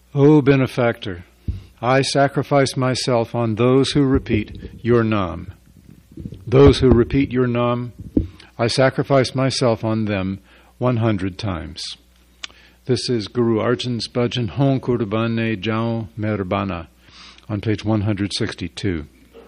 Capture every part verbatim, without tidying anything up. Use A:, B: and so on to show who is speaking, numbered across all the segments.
A: O benefactor, I sacrifice myself on those who repeat your Nam. Those who repeat your Nam, I sacrifice myself on them one hundred times. This is Guru Arjan's bhajan Hon Kurbane Jao Merbana on page one hundred sixty-two.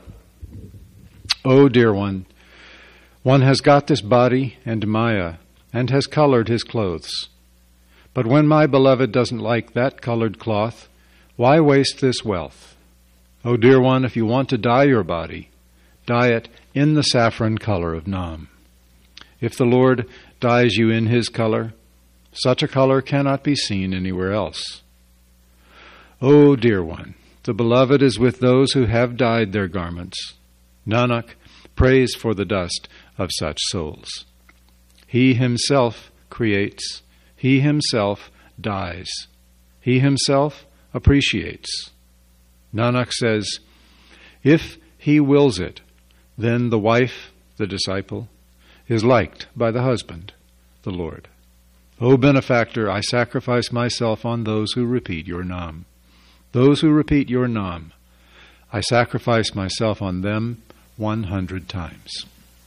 A: O dear one, one has got this body and Maya and has colored his clothes. But when my beloved doesn't like that colored cloth, why waste this wealth? O dear one, if you want to dye your body, dye it in the saffron color of Nam. If the Lord dyes you in His color, such a color cannot be seen anywhere else. O dear one, the beloved is with those who have dyed their garments. Nanak prays for the dust of such souls. He himself creates. He himself dyes. He himself appreciates. Nanak says, if he wills it, then the wife, the disciple, is liked by the husband, the Lord. O benefactor, I sacrifice myself on those who repeat your Nam. Those who repeat your Nam, I sacrifice myself on them one hundred times.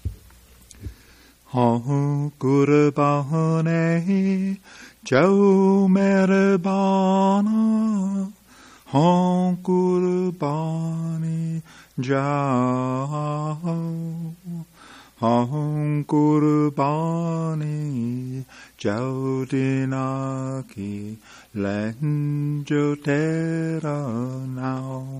B: Ho Kurbane Jau Merbana, Ho Kurbane Jau, Ho Kurbane Jau Dinaki Lenjo Tera now.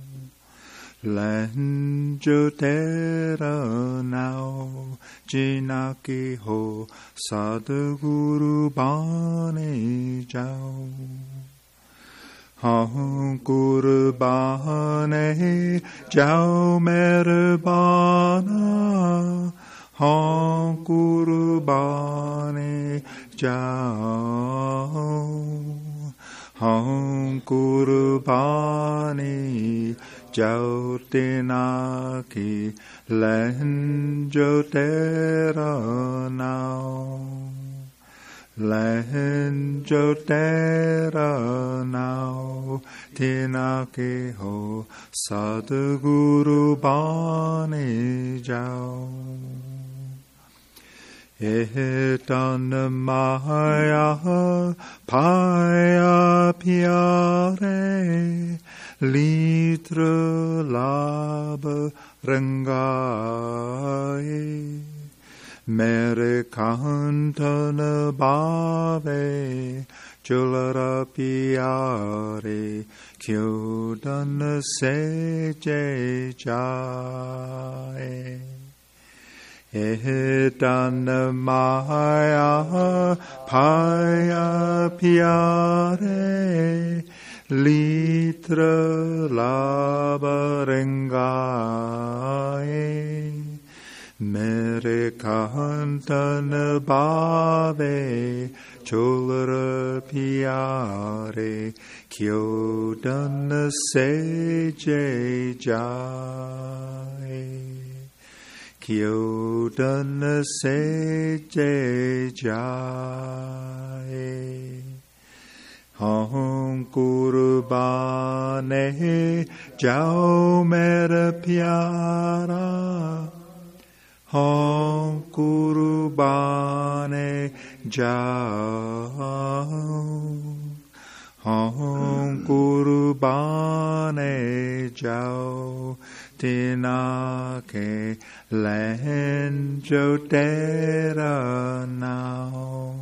B: Lenjo Tera now, Jinaki ho Sadguru Bane Jau. Ho Kurbane Jau Merbana, Ho Kurbane Jau, Ho Kurbane Jau Dinaki Lenjo Tera now. Lenjo Tera now. Dinaki ho Sadguru Bane Jau. Etan Maya Paya Pyare Litra Lab Rangaye Mere Kantana Bave Chulara Piare Kyodana Seje Jaye Etan Maya Paya Pyare Litra labarengaye Mere Kantana Bave Cholara Piare Kyodana Seje Jaye Kyodana Seje Jaye Hom Kurbane Jau Mera Pyara, Hom Kurbane Jau, Hom Kurbane Jau, Tinake Lenjo Tera now.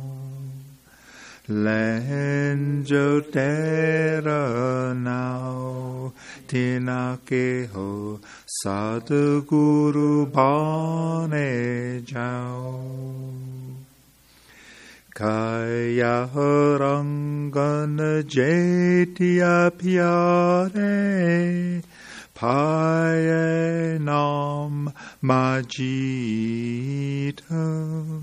B: Lenjo Tera now, Tinake ho Sadguru Bane Jau. Kaya Rangana Jetya Pyare, Paye Nam Majita.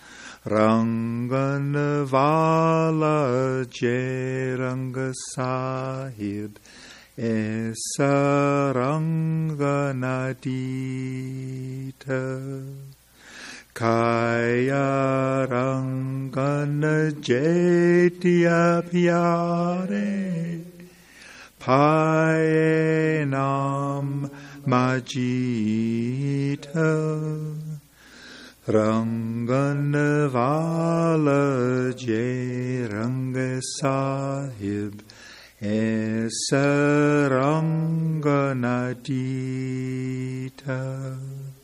B: Rangana Vala Jeranga Sahib Esa Rangana Dita Kaya Rangana Jetya Pyare Payenam Majita Ranganavala Jai Ranga Sahib Esaranganadita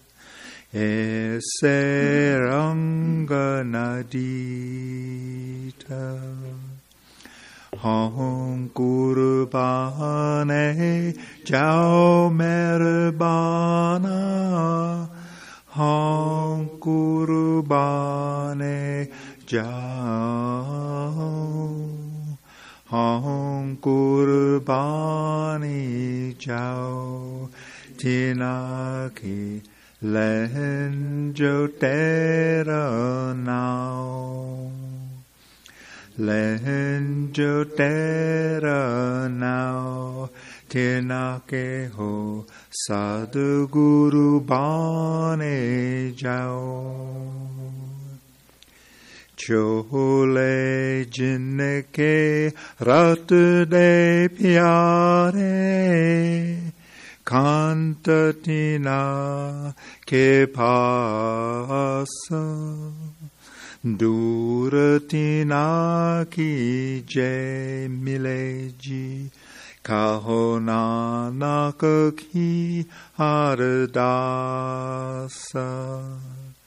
B: Esaranganadita Hong Kurbane Jau Merbana Hong Kurbane Jau Hong Kurbani Jau Tinaki Lenjo Tera Now Lenjo Tera Now Tinake Ho Sadguru Bane Jau Chole Jinneke Rat de Pyare Kantatina Ke Pasa Duratina Ki Je Mileji Kahona Nakaki Ardasa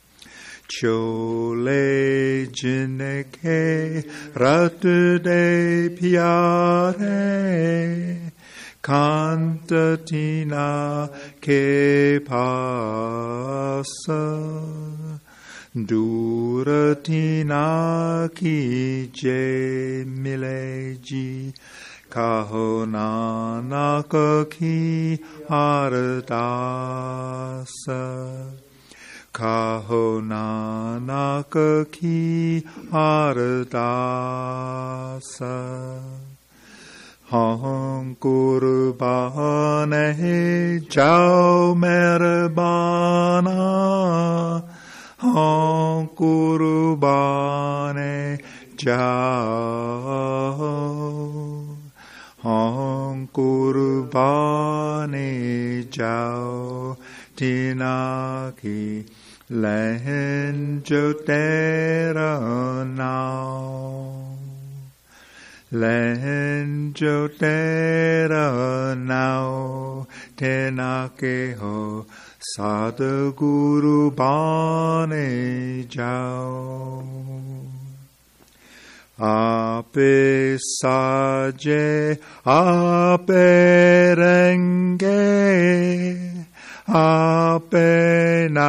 B: Chole Jinneke Rat de Pyare Kantatina Ke Pasa Duratina Ki Je Mileji Kahona Nakaki Ardasa Kahona Nakaki Ardasa Hong Kurbane Jau Merbana Hong Kurbane Jau Hong Kurbane Jau Tinaki Lenjo Tera Now Lenjo Tera Now Tenake Ho Sadguru Bane Jau Ape Saje Ape Renge Ape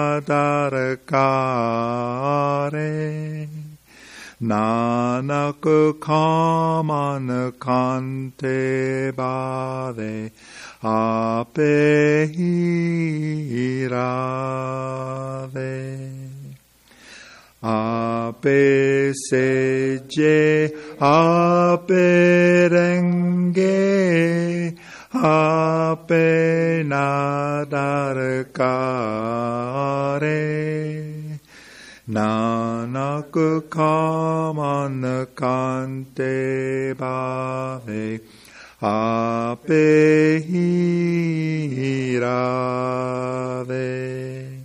B: Nadarkare Nanak Kaman Kante Bade Ape Hirade Ape Seje Ape Renge Ape Nadarkare Nanak Kaman Kante Bave Ape Hirave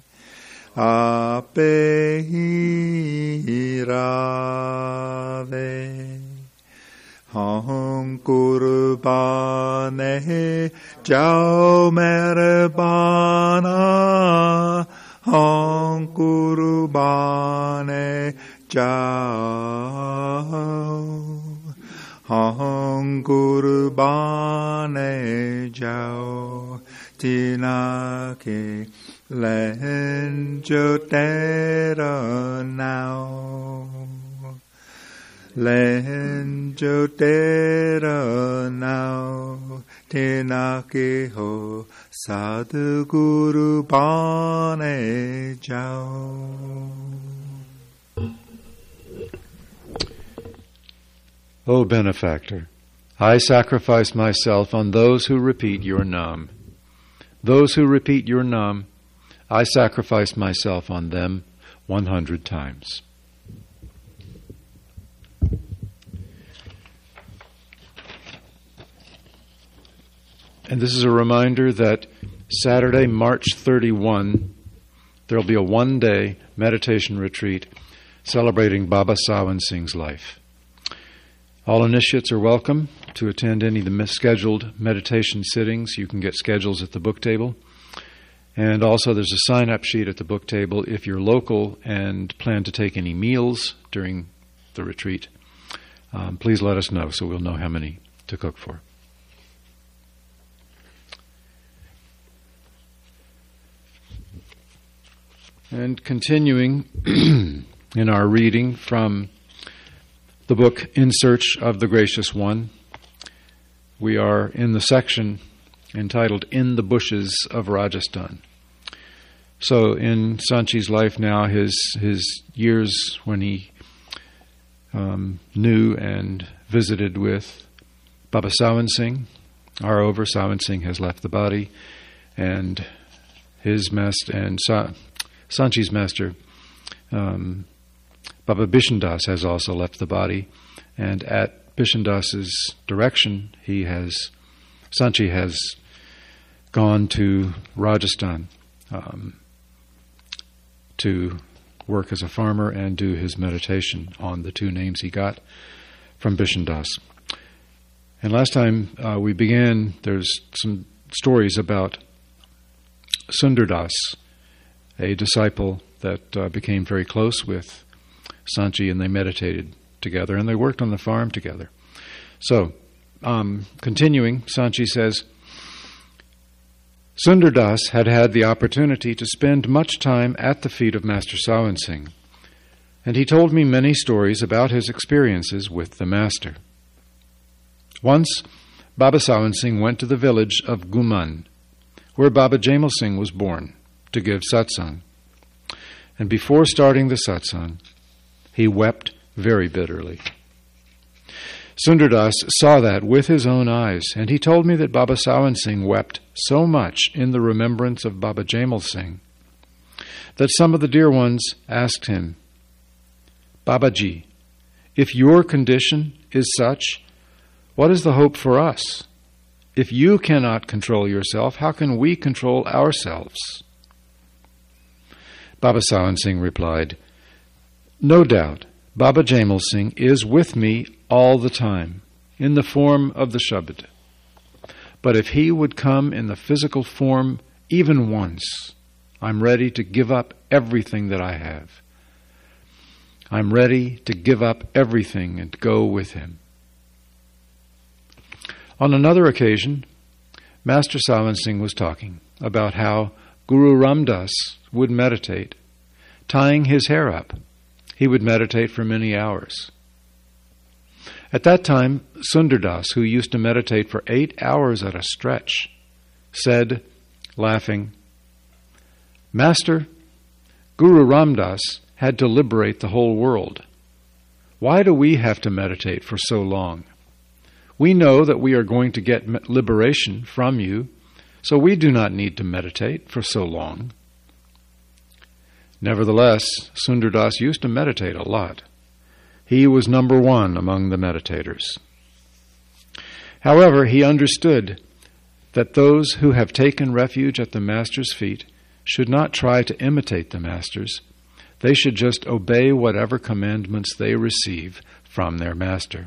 B: Ape Hirave Hong Kurbane Jau Merbana Hong Kurbane Jau Hong Kurbane Jau Tinake Lenjo Tera Now Lenjo Tera Now Tinake Ho Sadguru Bane Jau.
A: O benefactor, I sacrifice myself on those who repeat your Nam. Those who repeat your Nam, I sacrifice myself on them one hundred times. And this is a reminder that Saturday, March thirty-first, there will be a one-day meditation retreat celebrating Baba Sawan Singh's life. All initiates are welcome to attend any of the scheduled meditation sittings. You can get schedules at the book table. And also there's a sign-up sheet at the book table if you're local and plan to take any meals during the retreat. Um, please let us know so we'll know how many to cook for. And continuing in our reading from the book In Search of the Gracious One, we are in the section entitled In the Bushes of Rajasthan. So in Sanchi's life now, his his years when he um, knew and visited with Baba Sawan Singh are over. Sawan Singh has left the body, and his master and Sa- Sanchi's master, um, Baba Bishan Das, has also left the body, and at Bishan Das's direction, he has Sanchi has gone to Rajasthan um, to work as a farmer and do his meditation on the two names he got from Bishan Das. And last time uh, we began, there's some stories about Sundar Das, a disciple that uh, became very close with Sanchi, and they meditated together, and they worked on the farm together. So, um, continuing, Sanchi says, Sundar Das had had the opportunity to spend much time at the feet of Master Sawan Singh, and he told me many stories about his experiences with the Master. Once, Baba Sawan Singh went to the village of Guman, where Baba Jaimal Singh was born, to give satsang. And before starting the satsang, he wept very bitterly. Sundar Das saw that with his own eyes, and he told me that Baba Sawan Singh wept so much in the remembrance of Baba Jaimal Singh that some of the dear ones asked him, Babaji, if your condition is such, what is the hope for us? If you cannot control yourself, how can we control ourselves? Baba Sawan Singh replied, No doubt, Baba Jaimal Singh is with me all the time, in the form of the Shabad. But if he would come in the physical form even once, I'm ready to give up everything that I have. I'm ready to give up everything and go with him. On another occasion, Master Sawan Singh was talking about how Guru Ram Das would meditate, tying his hair up. He would meditate for many hours. At that time, Sundar Das, who used to meditate for eight hours at a stretch, said, laughing, Master, Guru Ram Das had to liberate the whole world. Why do we have to meditate for so long? We know that we are going to get liberation from you, so we do not need to meditate for so long. Nevertheless, Sundar Das used to meditate a lot. He was number one among the meditators. However, he understood that those who have taken refuge at the Master's feet should not try to imitate the Masters. They should just obey whatever commandments they receive from their Master.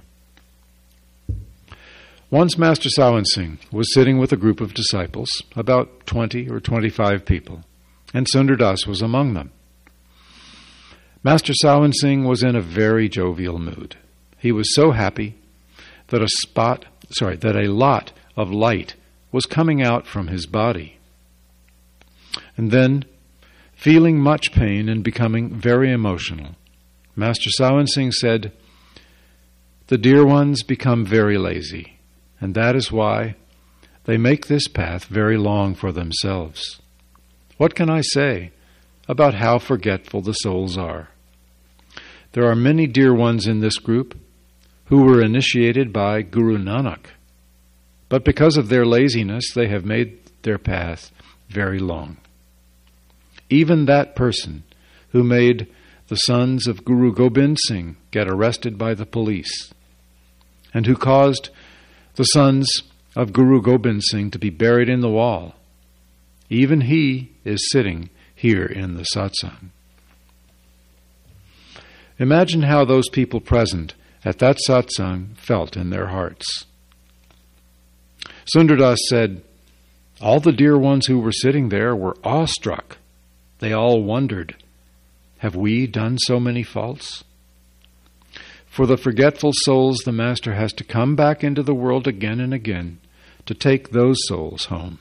A: Once Master Sawan Singh was sitting with a group of disciples, about twenty or twenty-five people, and Sundar Das was among them. Master Sawan Singh was in a very jovial mood. He was so happy that a spot, sorry, that a lot of light was coming out from his body. And then, feeling much pain and becoming very emotional, Master Sawan Singh said, The dear ones become very lazy, and that is why they make this path very long for themselves. What can I say about how forgetful the souls are? There are many dear ones in this group who were initiated by Guru Nanak, but because of their laziness, they have made their path very long. Even that person who made the sons of Guru Gobind Singh get arrested by the police, and who caused the sons of Guru Gobind Singh to be buried in the wall. Even he is sitting here in the satsang. Imagine how those people present at that satsang felt in their hearts. Sundardas said, all the dear ones who were sitting there were awestruck. They all wondered, have we done so many faults? For the forgetful souls, the Master has to come back into the world again and again to take those souls home.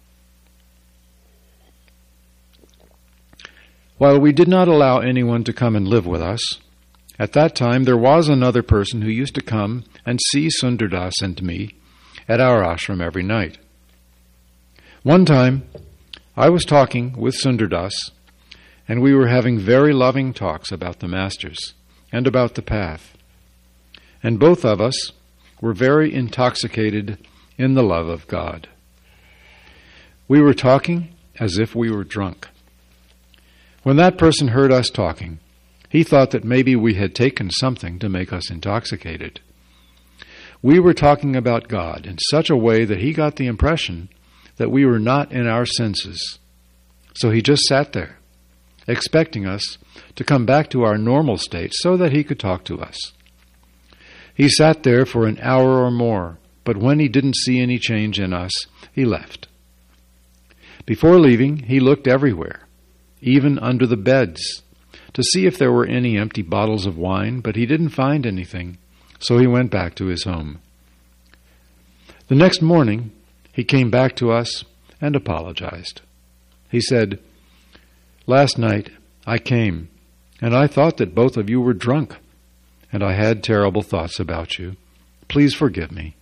A: While we did not allow anyone to come and live with us, at that time there was another person who used to come and see Sundardas and me at our ashram every night. One time, I was talking with Sundardas, and we were having very loving talks about the Masters and about the path. And both of us were very intoxicated in the love of God. We were talking as if we were drunk. When that person heard us talking, he thought that maybe we had taken something to make us intoxicated. We were talking about God in such a way that he got the impression that we were not in our senses. So he just sat there, expecting us to come back to our normal state so that he could talk to us. He sat there for an hour or more, but when he didn't see any change in us, he left. Before leaving, he looked everywhere, even under the beds, to see if there were any empty bottles of wine, but he didn't find anything, so he went back to his home. The next morning, he came back to us and apologized. He said, last night I came, and I thought that both of you were drunk, and I had terrible thoughts about you. Please forgive me.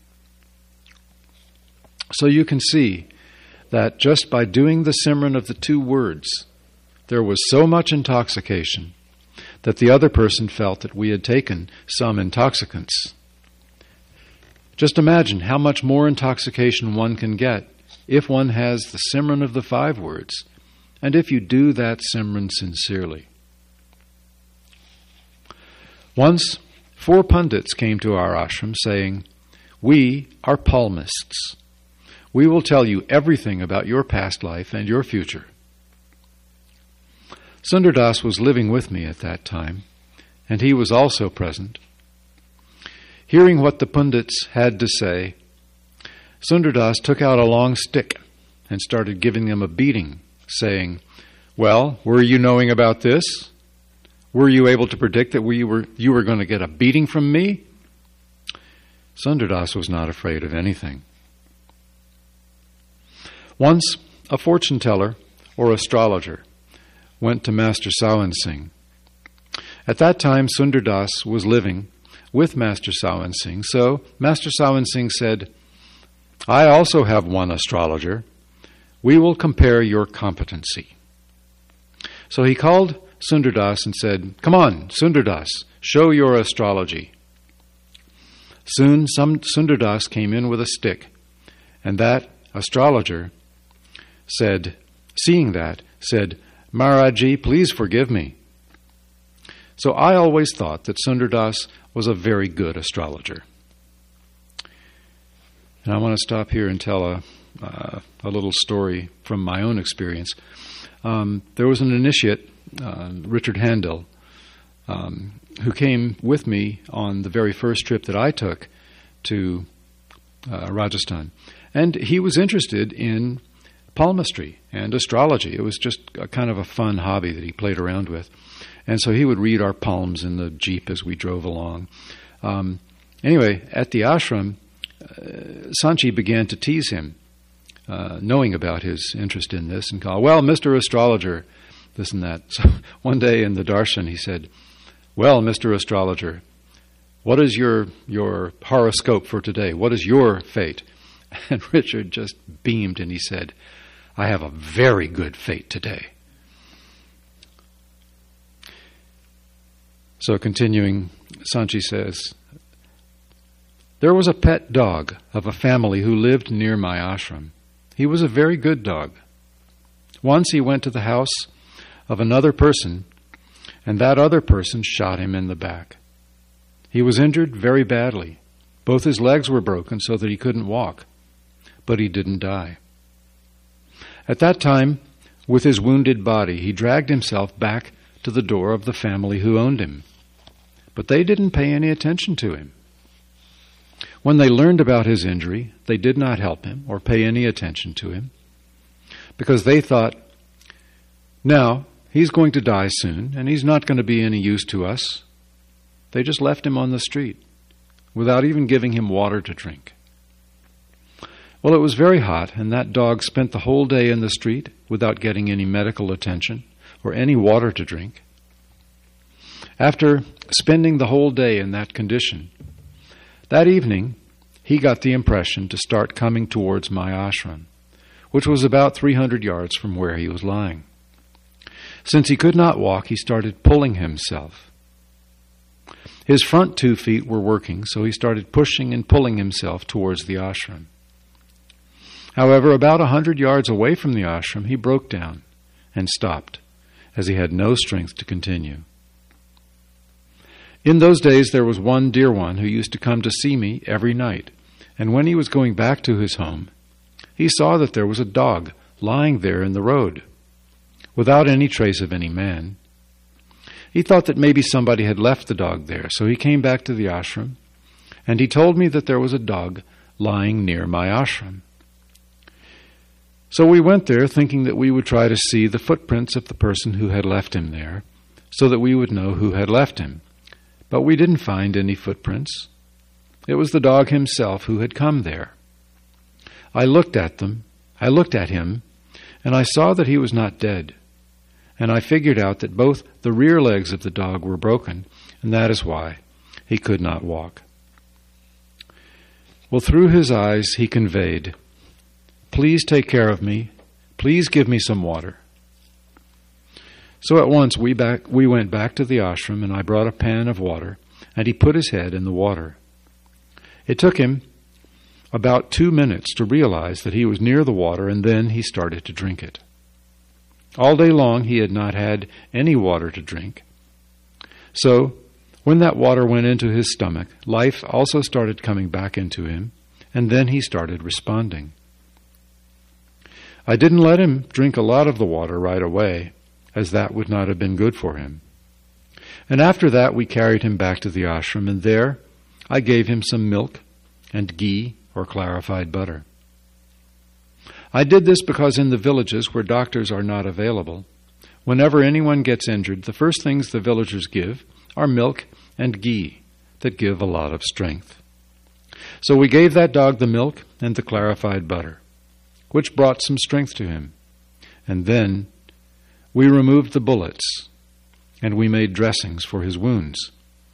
A: So you can see that just by doing the Simran of the two words, there was so much intoxication that the other person felt that we had taken some intoxicants. Just imagine how much more intoxication one can get if one has the Simran of the five words, and if you do that Simran sincerely. Once, four pundits came to our ashram saying, we are palmists. We will tell you everything about your past life and your future. Sundardas was living with me at that time, and he was also present. Hearing what the pundits had to say, Sundardas took out a long stick and started giving them a beating, saying, well, were you knowing about this? Were you able to predict that we were you were going to get a beating from me? Sundardas was not afraid of anything. Once, a fortune teller or astrologer went to Master Sawan Singh. At that time, Sundardas was living with Master Sawan Singh, so Master Sawan Singh said, I also have one astrologer. We will compare your competency. So he called Sundardas and said, come on, Sundardas, show your astrology. Soon some Sundardas came in with a stick, and that astrologer said, seeing that, said, Maharaji, please forgive me. So I always thought that Sundardas was a very good astrologer. And I want to stop here and tell a, uh, a little story from my own experience. Um, there was an initiate, uh, Richard Handel, um, who came with me on the very first trip that I took to uh, Rajasthan. And he was interested in palmistry and astrology. It was just a kind of a fun hobby that he played around with. And so he would read our palms in the jeep as we drove along. Um, anyway, at the ashram, uh, Sanchi began to tease him, uh, knowing about his interest in this, and call, well, Mister Astrologer, this and that. So one day in the darshan he said, well, Mister Astrologer, what is your, your horoscope for today? What is your fate? And Richard just beamed and he said, I have a very good fate today. So continuing, Sanchi says, there was a pet dog of a family who lived near my ashram. He was a very good dog. Once he went to the house of another person, and that other person shot him in the back. He was injured very badly. Both his legs were broken so that he couldn't walk. but he didn't die. At that time, with his wounded body, he dragged himself back to the door of the family who owned him. But they didn't pay any attention to him. When they learned about his injury, they did not help him or pay any attention to him, because they thought, now, he's going to die soon, and he's not going to be any use to us. They just left him on the street, without even giving him water to drink. Well, it was very hot, and that dog spent the whole day in the street without getting any medical attention or any water to drink. After spending the whole day in that condition, that evening he got the impression to start coming towards my ashram, which was about three hundred yards from where he was lying. Since he could not walk, he started pulling himself. His front two feet were working, so he started pushing and pulling himself towards the ashram. However, about a hundred yards away from the ashram, he broke down and stopped, as he had no strength to continue. In those days there was one dear one who used to come to see me every night, and when he was going back to his home, he saw that there was a dog lying there in the road, without any trace of any man. He thought that maybe somebody had left the dog there, so he came back to the ashram, and he told me that there was a dog lying near my ashram. So we went there thinking that we would try to see the footprints of the person who had left him there, so that we would know who had left him. But we didn't find any footprints. It was the dog himself who had come there. I looked at them, I looked at him, and I saw that he was not dead. And I figured out that both the rear legs of the dog were broken, and that is why he could not walk. Well, through his eyes he conveyed, "Please take care of me. Please give me some water." So at once we back we went back to the ashram, and I brought a pan of water, and he put his head in the water. It took him about two minutes to realize that he was near the water, and then he started to drink it. All day long he had not had any water to drink. So when that water went into his stomach, life also started coming back into him, and then he started responding. I didn't let him drink a lot of the water right away, as that would not have been good for him. And after that we carried him back to the ashram, and there I gave him some milk and ghee, or clarified butter. I did this because in the villages where doctors are not available, whenever anyone gets injured, the first things the villagers give are milk and ghee that give a lot of strength. So we gave that dog the milk and the clarified butter, which brought some strength to him. And then we removed the bullets, and we made dressings for his wounds.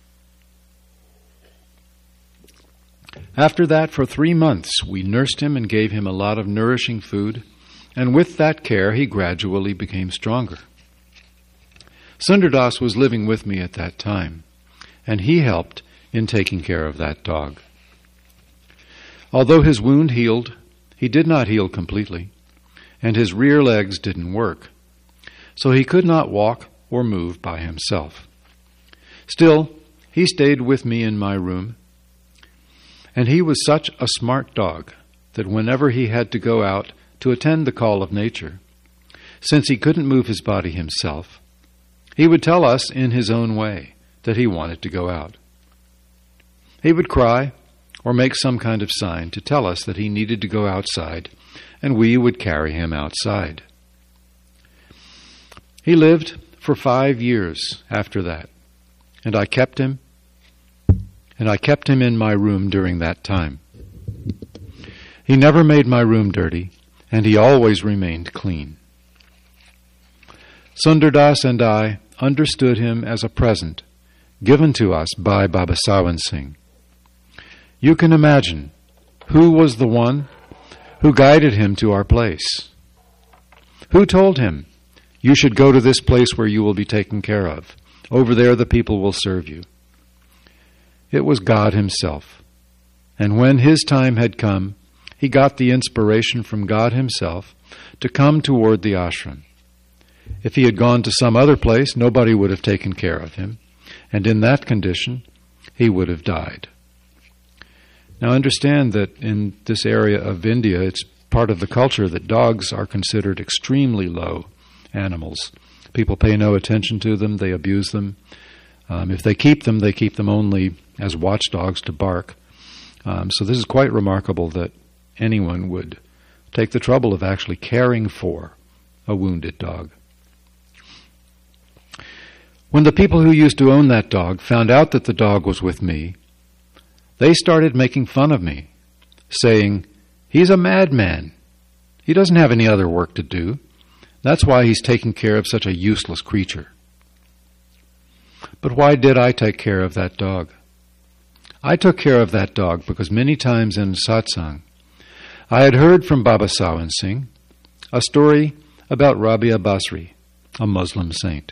A: After that, for three months, we nursed him and gave him a lot of nourishing food, and with that care, he gradually became stronger. Sundardas was living with me at that time, and he helped in taking care of that dog. Although his wound healed, he did not heal completely, and his rear legs didn't work, so he could not walk or move by himself. Still, he stayed with me in my room, and he was such a smart dog that whenever he had to go out to attend the call of nature, since he couldn't move his body himself, he would tell us in his own way that he wanted to go out. He would cry or make some kind of sign to tell us that he needed to go outside, and we would carry him outside. He lived for five years after that, and I kept him And I kept him in my room during that time. He never made my room dirty, and he always remained clean. Sundardas and I understood him as a present given to us by Baba Sawan Singh. You can imagine who was the one who guided him to our place. Who told him, "You should go to this place where you will be taken care of. Over there the people will serve you." It was God himself. And when his time had come, he got the inspiration from God himself to come toward the ashram. If he had gone to some other place, nobody would have taken care of him, and in that condition, he would have died. Now understand that in this area of India, it's part of the culture that dogs are considered extremely low animals. People pay no attention to them, they abuse them. Um, if they keep them, they keep them only as watchdogs to bark. Um, so this is quite remarkable that anyone would take the trouble of actually caring for a wounded dog. When the people who used to own that dog found out that the dog was with me, they started making fun of me, saying, "He's a madman. He doesn't have any other work to do. That's why he's taking care of such a useless creature." But why did I take care of that dog? I took care of that dog because many times in satsang, I had heard from Baba Sawan Singh a story about Rabia Basri, a Muslim saint.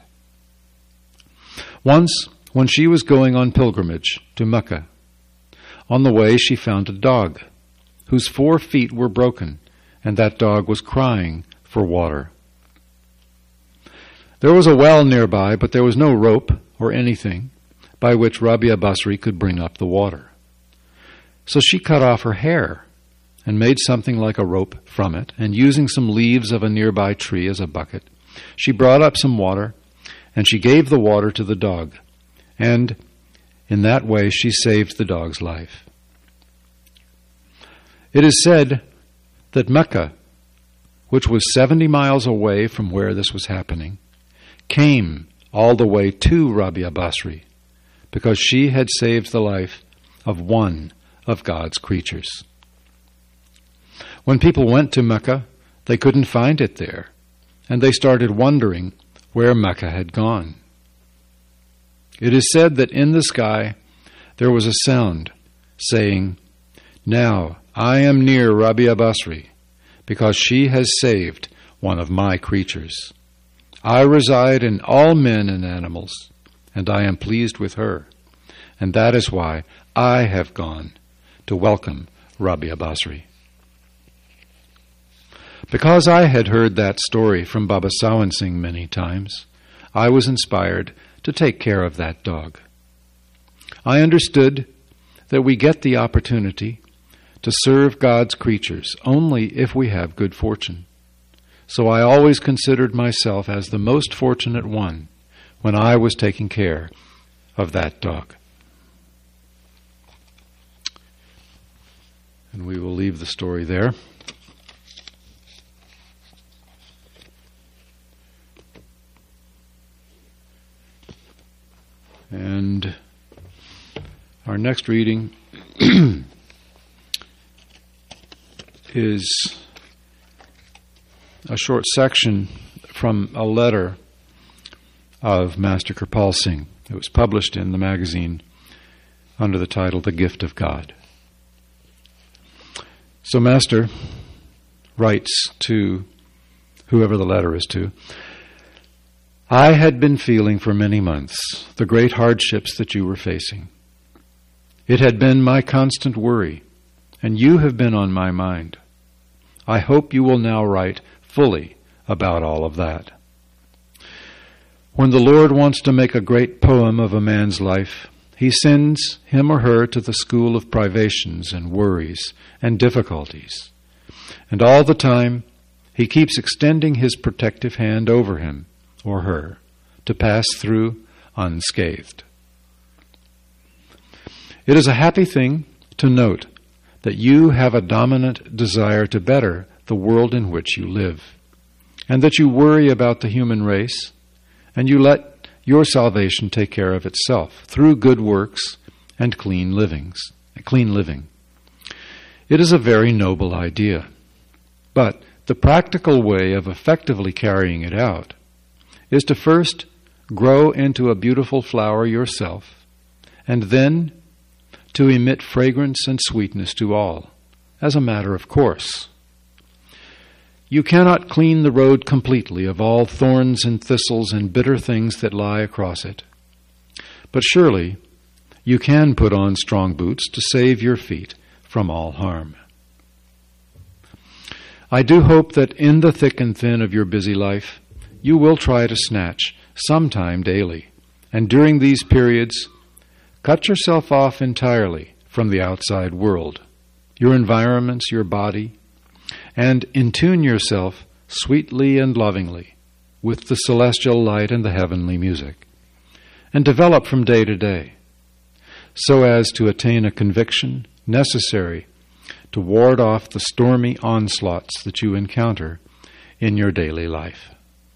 A: Once, when she was going on pilgrimage to Mecca, on the way she found a dog whose four feet were broken, and that dog was crying for water. There was a well nearby, but there was no rope or anything by which Rabia Basri could bring up the water. So she cut off her hair and made something like a rope from it, and using some leaves of a nearby tree as a bucket, she brought up some water, and she gave the water to the dog, and in that way she saved the dog's life. It is said that Mecca, which was seventy miles away from where this was happening, came all the way to Rabia Basri because she had saved the life of one of God's creatures. When people went to Mecca, they couldn't find it there, and they started wondering where Mecca had gone. It is said that in the sky there was a sound saying, "Now I am near Rabia Basri because she has saved one of my creatures. I reside in all men and animals, and I am pleased with her, and that is why I have gone to welcome Rabia Basri." Because I had heard that story from Baba Sawan Singh many times, I was inspired to take care of that dog. I understood that we get the opportunity to serve God's creatures only if we have good fortune. So I always considered myself as the most fortunate one when I was taking care of that dog. And we will leave the story there. And our next reading is a short section from a letter of Master Kirpal Singh. It was published in the magazine under the title The Gift of God. So Master writes to whoever the letter is to, "I had been feeling for many months the great hardships that you were facing. It had been my constant worry, and you have been on my mind. I hope you will now write fully about all of that. When the Lord wants to make a great poem of a man's life, He sends him or her to the school of privations and worries and difficulties, and all the time He keeps extending His protective hand over him or her to pass through unscathed. It is a happy thing to note that you have a dominant desire to better the world in which you live, and that you worry about the human race, and you let your salvation take care of itself through good works and clean livings, clean living. It is a very noble idea, but the practical way of effectively carrying it out is to first grow into a beautiful flower yourself, and then to emit fragrance and sweetness to all, as a matter of course. You cannot clean the road completely of all thorns and thistles and bitter things that lie across it, but surely you can put on strong boots to save your feet from all harm. I do hope that in the thick and thin of your busy life, you will try to snatch some time daily, and during these periods, cut yourself off entirely from the outside world, your environments, your body, and intune yourself sweetly and lovingly with the celestial light and the heavenly music, and develop from day to day, so as to attain a conviction necessary to ward off the stormy onslaughts that you encounter in your daily life.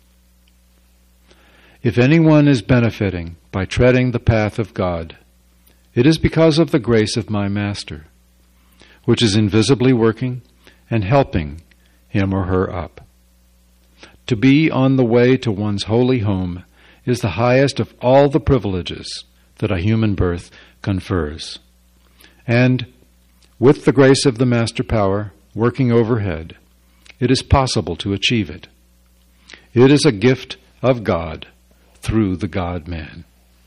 A: If anyone is benefiting by treading the path of God, it is because of the grace of my Master, which is invisibly working and helping him or her up. To be on the way to one's holy home is the highest of all the privileges that a human birth confers. And with the grace of the Master Power working overhead, it is possible to achieve it. It is a gift of God through the God-man.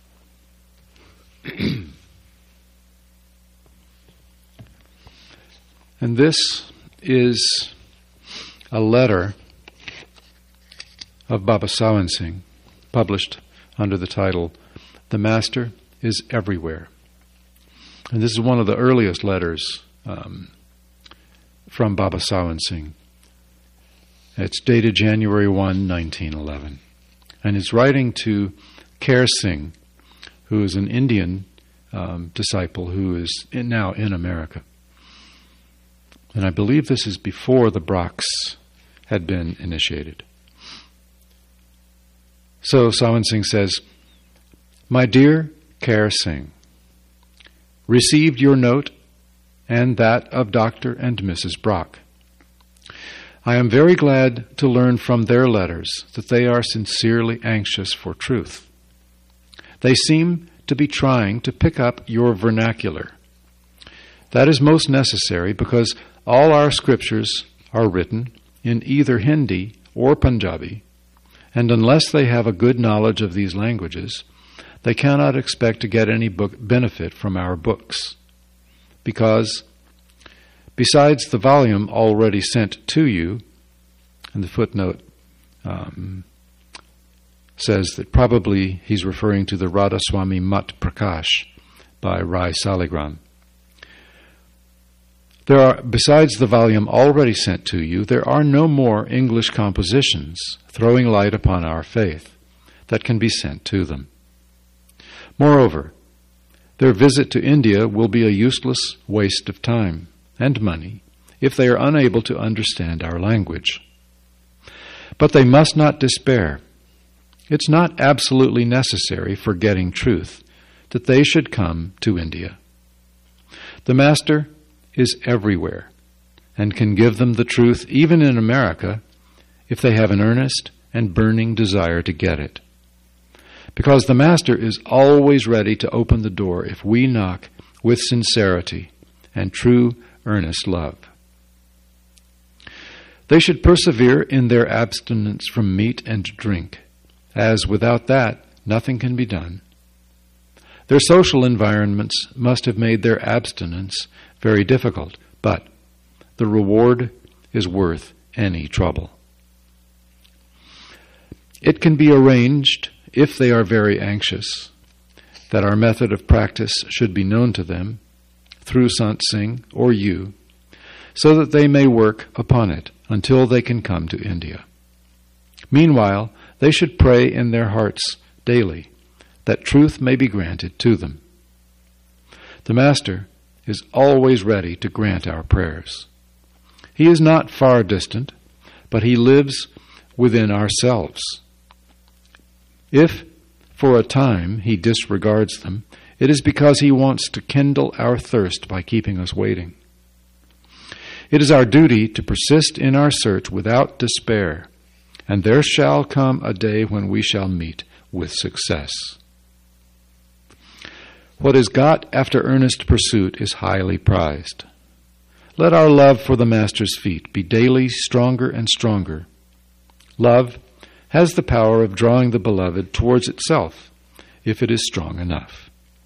A: And this is a letter of Baba Sawan Singh, published under the title, The Master is Everywhere. And this is one of the earliest letters um, from Baba Sawan Singh. It's dated January first, nineteen eleven. And it's writing to Kher Singh, who is an Indian um, disciple who is in, now in America. And I believe this is before the Brahms had been initiated. So Sawan Singh says, My dear Kher Singh, received your note and that of Doctor and Missus Brock. I am very glad to learn from their letters that they are sincerely anxious for truth. They seem to be trying to pick up your vernacular. That is most necessary because all our scriptures are written in either Hindi or Punjabi, and unless they have a good knowledge of these languages, they cannot expect to get any book benefit from our books. Because, besides the volume already sent to you, and the footnote um, says that probably he's referring to the Radhaswami Mat Prakash by Rai Saligram. There are, besides the volume already sent to you, there are no more English compositions throwing light upon our faith that can be sent to them. Moreover, their visit to India will be a useless waste of time and money if they are unable to understand our language. But they must not despair. It's not absolutely necessary for getting truth that they should come to India. The Master is everywhere and can give them the truth even in America if they have an earnest and burning desire to get it. Because the Master is always ready to open the door if we knock with sincerity and true, earnest love. They should persevere in their abstinence from meat and drink, as without that nothing can be done. Their social environments must have made their abstinence very difficult, but the reward is worth any trouble. It can be arranged, if they are very anxious, that our method of practice should be known to them, through Sant Singh or you, so that they may work upon it until they can come to India. Meanwhile, they should pray in their hearts daily that truth may be granted to them. The Master is always ready to grant our prayers. He is not far distant, but he lives within ourselves. If, for a time, he disregards them, it is because he wants to kindle our thirst by keeping us waiting. It is our duty to persist in our search without despair, and there shall come a day when we shall meet with success. What is got after earnest pursuit is highly prized. Let our love for the Master's feet be daily stronger and stronger. Love has the power of drawing the beloved towards itself, if it is strong enough.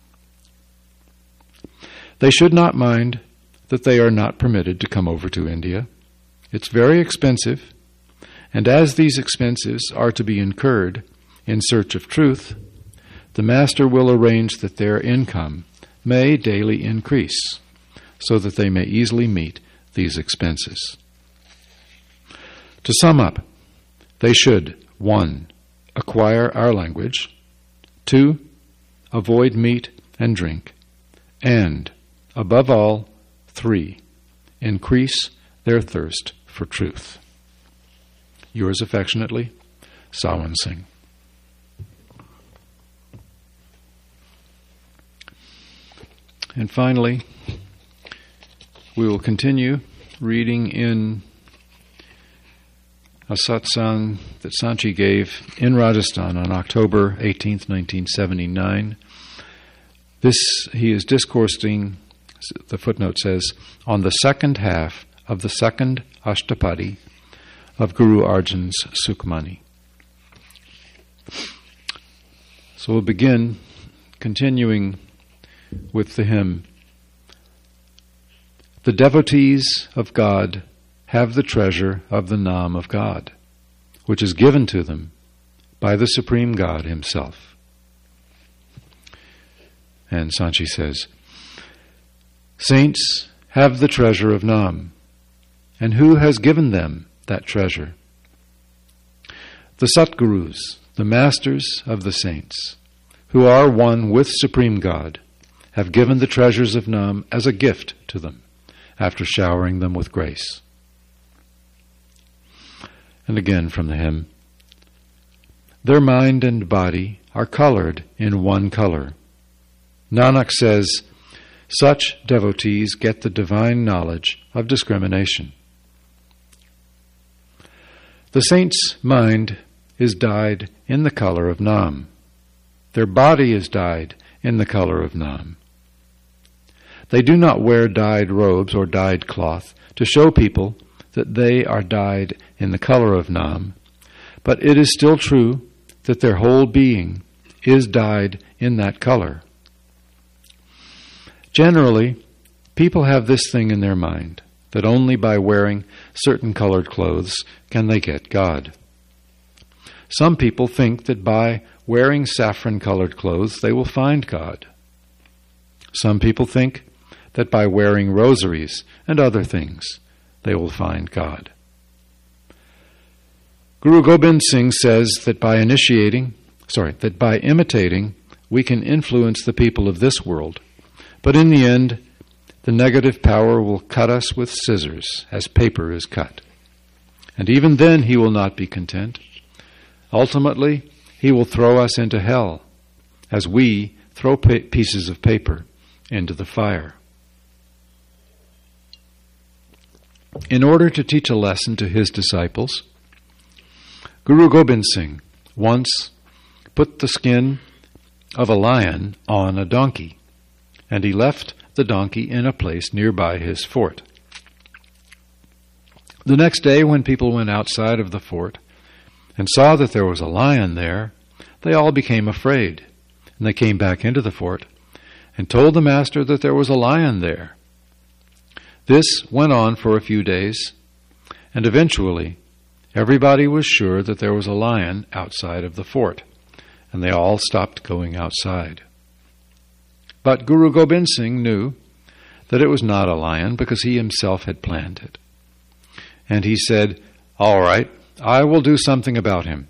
A: They should not mind that they are not permitted to come over to India. It's very expensive, and as these expenses are to be incurred in search of truth, the Master will arrange that their income may daily increase, so that they may easily meet these expenses. To sum up, they should, one, acquire our language, two, avoid meat and drink, and, above all, three, increase their thirst for truth. Yours affectionately, Sawan Singh. And finally, we will continue reading in a satsang that Sanchi gave in Rajasthan on October eighteenth, nineteen seventy-nine. This, he is discoursing, the footnote says, on the second half of the second Ashtapadi of Guru Arjan's Sukhmani. So we'll begin continuing with the hymn. The devotees of God have the treasure of the Naam of God, which is given to them by the Supreme God Himself. And Sanchi says, Saints have the treasure of Naam, and who has given them that treasure? The Satgurus, the masters of the saints, who are one with Supreme God, have given the treasures of Naam as a gift to them, after showering them with grace. And again from the hymn. Their mind and body are colored in one color. Nanak says, such devotees get the divine knowledge of discrimination. The saint's mind is dyed in the color of Naam. Their body is dyed in the color of Naam. They do not wear dyed robes or dyed cloth to show people that they are dyed in the color of Naam, but it is still true that their whole being is dyed in that color. Generally, people have this thing in their mind, that only by wearing certain colored clothes can they get God. Some people think that by wearing saffron-colored clothes they will find God. Some people think that by wearing rosaries and other things they will find God. Guru Gobind Singh says that by initiating, sorry, that by imitating we can influence the people of this world, but in the end the negative power will cut us with scissors as paper is cut. And even then he will not be content. Ultimately, he will throw us into hell as we throw pa- pieces of paper into the fire. In order to teach a lesson to his disciples, Guru Gobind Singh once put the skin of a lion on a donkey, and he left the donkey in a place nearby his fort. The next day, when people went outside of the fort and saw that there was a lion there, they all became afraid, and they came back into the fort and told the master that there was a lion there. This went on for a few days, and eventually everybody was sure that there was a lion outside of the fort, and they all stopped going outside. But Guru Gobind Singh knew that it was not a lion because he himself had planned it. And he said, all right, I will do something about him.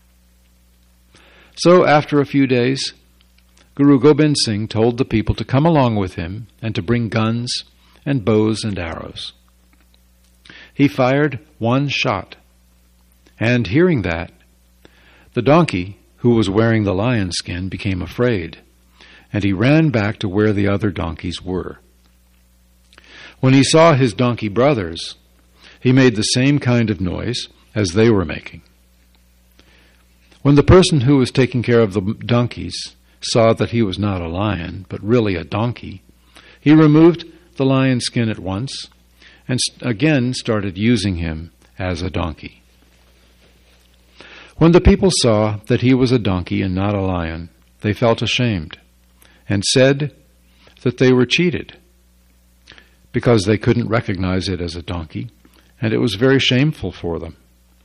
A: So after a few days, Guru Gobind Singh told the people to come along with him and to bring guns and bows and arrows. He fired one shot, and hearing that, the donkey, who was wearing the lion skin, became afraid, and he ran back to where the other donkeys were. When he saw his donkey brothers, he made the same kind of noise as they were making. When the person who was taking care of the donkeys saw that he was not a lion, but really a donkey, he removed the lion skin at once and again started using him as a donkey. When the people saw that he was a donkey and not a lion, they felt ashamed and said that they were cheated because they couldn't recognize it as a donkey, and it was very shameful for them.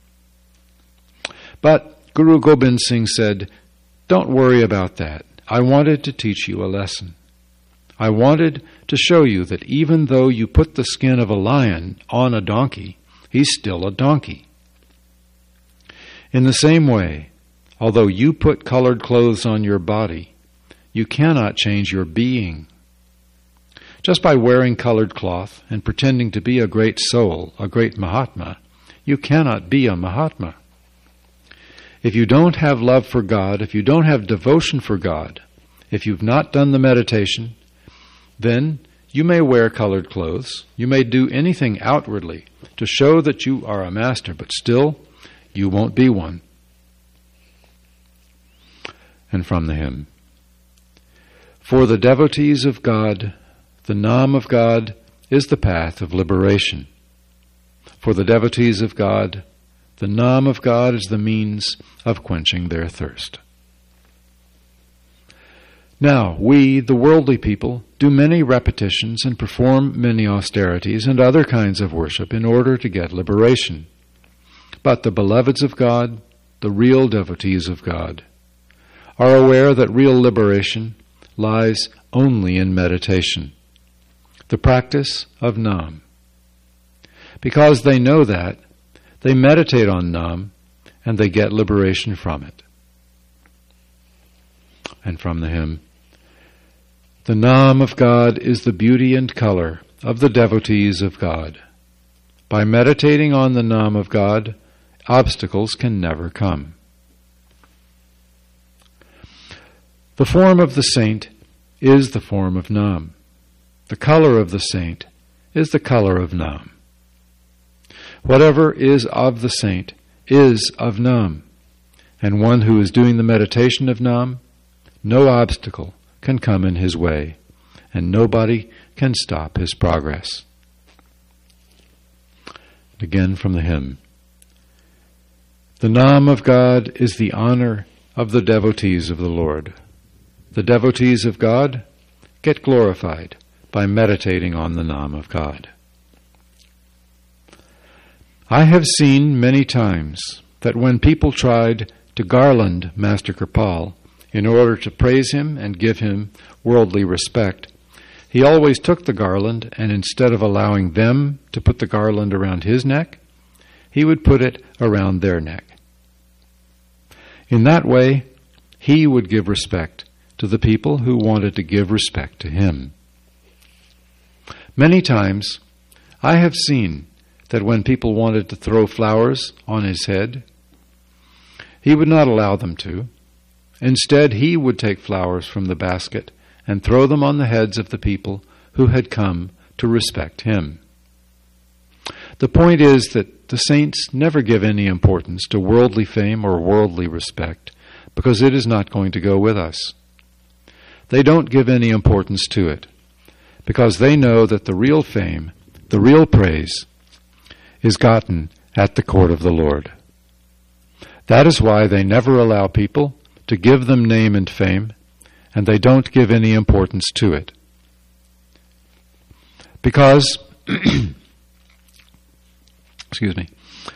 A: But Guru Gobind Singh said, "Don't worry about that. I wanted to teach you a lesson. I wanted to show you that even though you put the skin of a lion on a donkey, he's still a donkey. In the same way, although you put colored clothes on your body, you cannot change your being. Just by wearing colored cloth and pretending to be a great soul, a great Mahatma, you cannot be a Mahatma. If you don't have love for God, if you don't have devotion for God, if you've not done the meditation, then you may wear colored clothes, you may do anything outwardly to show that you are a master, but still you won't be one. And from the hymn, for the devotees of God, the Nam of God is the path of liberation. For the devotees of God, the Nam of God is the means of quenching their thirst. Now, we, the worldly people, do many repetitions and perform many austerities and other kinds of worship in order to get liberation. But the beloveds of God, the real devotees of God, are aware that real liberation lies only in meditation, the practice of Nam. Because they know that, they meditate on Nam and they get liberation from it. And from the hymn, the Nam of God is the beauty and color of the devotees of God. By meditating on the Nam of God, obstacles can never come. The form of the saint is the form of Nam. The color of the saint is the color of Nam. Whatever is of the saint is of Nam, and one who is doing the meditation of Nam, no obstacle can come in his way, and nobody can stop his progress. Again from the hymn, the Nam of God is the honor of the devotees of the Lord. The devotees of God get glorified by meditating on the Nam of God. I have seen many times that when people tried to garland Master Kripal in order to praise him and give him worldly respect, he always took the garland, and instead of allowing them to put the garland around his neck, he would put it around their neck. In that way, he would give respect to the people who wanted to give respect to him. Many times, I have seen that when people wanted to throw flowers on his head, he would not allow them to. Instead, he would take flowers from the basket and throw them on the heads of the people who had come to respect him. The point is that the saints never give any importance to worldly fame or worldly respect, because it is not going to go with us. They don't give any importance to it, because they know that the real fame, the real praise, is gotten at the court of the Lord. That is why they never allow people to give them name and fame, and they don't give any importance to it. Because, excuse me,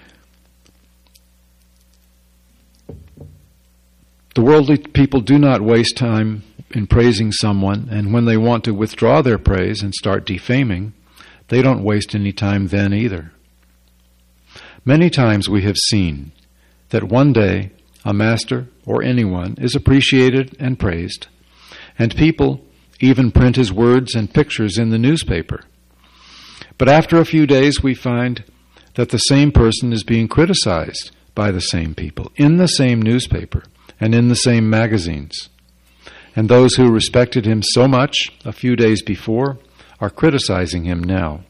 A: the worldly people do not waste time in praising someone, and when they want to withdraw their praise and start defaming, they don't waste any time then either. Many times we have seen that one day a master or anyone is appreciated and praised, and people even print his words and pictures in the newspaper. But after a few days we find that the same person is being criticized by the same people in the same newspaper and in the same magazines. And those who respected him so much a few days before are criticizing him now.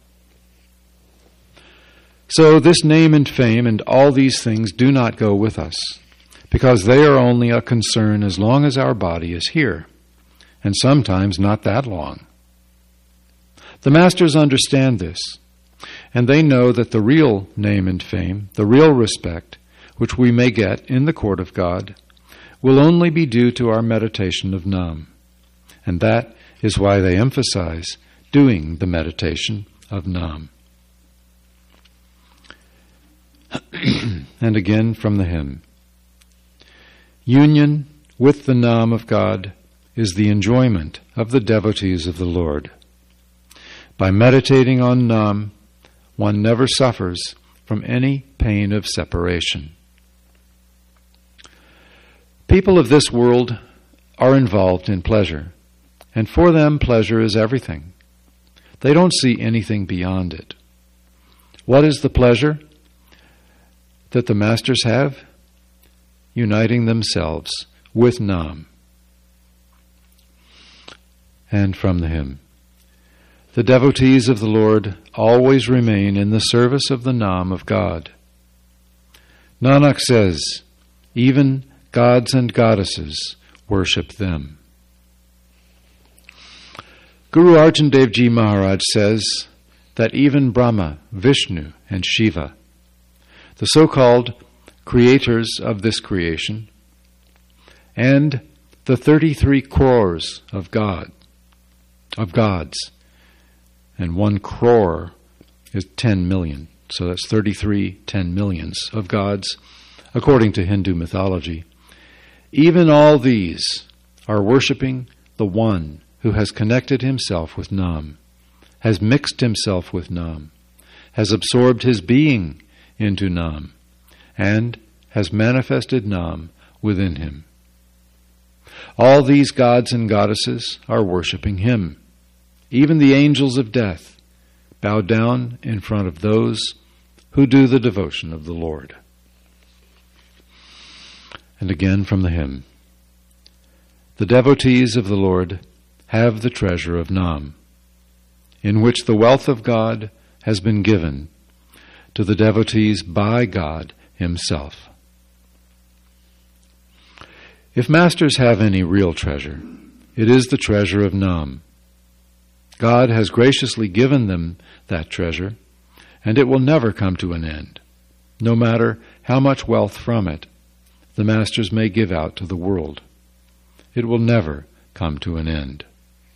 A: So this name and fame and all these things do not go with us, because they are only a concern as long as our body is here, and sometimes not that long. The masters understand this, and they know that the real name and fame, the real respect, which we may get in the court of God, will only be due to our meditation of Nam, and that is why they emphasize doing the meditation of Nam. And again from the hymn, union with the Nam of God is the enjoyment of the devotees of the Lord. By meditating on Nam, one never suffers from any pain of separation. People of this world are involved in pleasure, and for them pleasure is everything. They don't see anything beyond it. What is the pleasure that the masters have? Uniting themselves with Nam. And from the hymn, the devotees of the Lord always remain in the service of the Nam of God. Nanak says, even gods and goddesses worship them. Guru Arjan Dev Ji Maharaj says that even Brahma, Vishnu, and Shiva, the so-called creators of this creation, and the thirty-three crores of God, of gods, and one crore is ten million, so that's thirty-three ten millions of gods, according to Hindu mythology. Even all these are worshipping the one who has connected himself with Nam, has mixed himself with Nam, has absorbed his being into Nam, and has manifested Nam within him. All these gods and goddesses are worshipping him. Even the angels of death bow down in front of those who do the devotion of the Lord. And again from the hymn, the devotees of the Lord have the treasure of Nam, in which the wealth of God has been given to the devotees by God himself. If masters have any real treasure, it is the treasure of Nam. God has graciously given them that treasure, and it will never come to an end, no matter how much wealth from it the masters may give out to the world. It will never come to an end.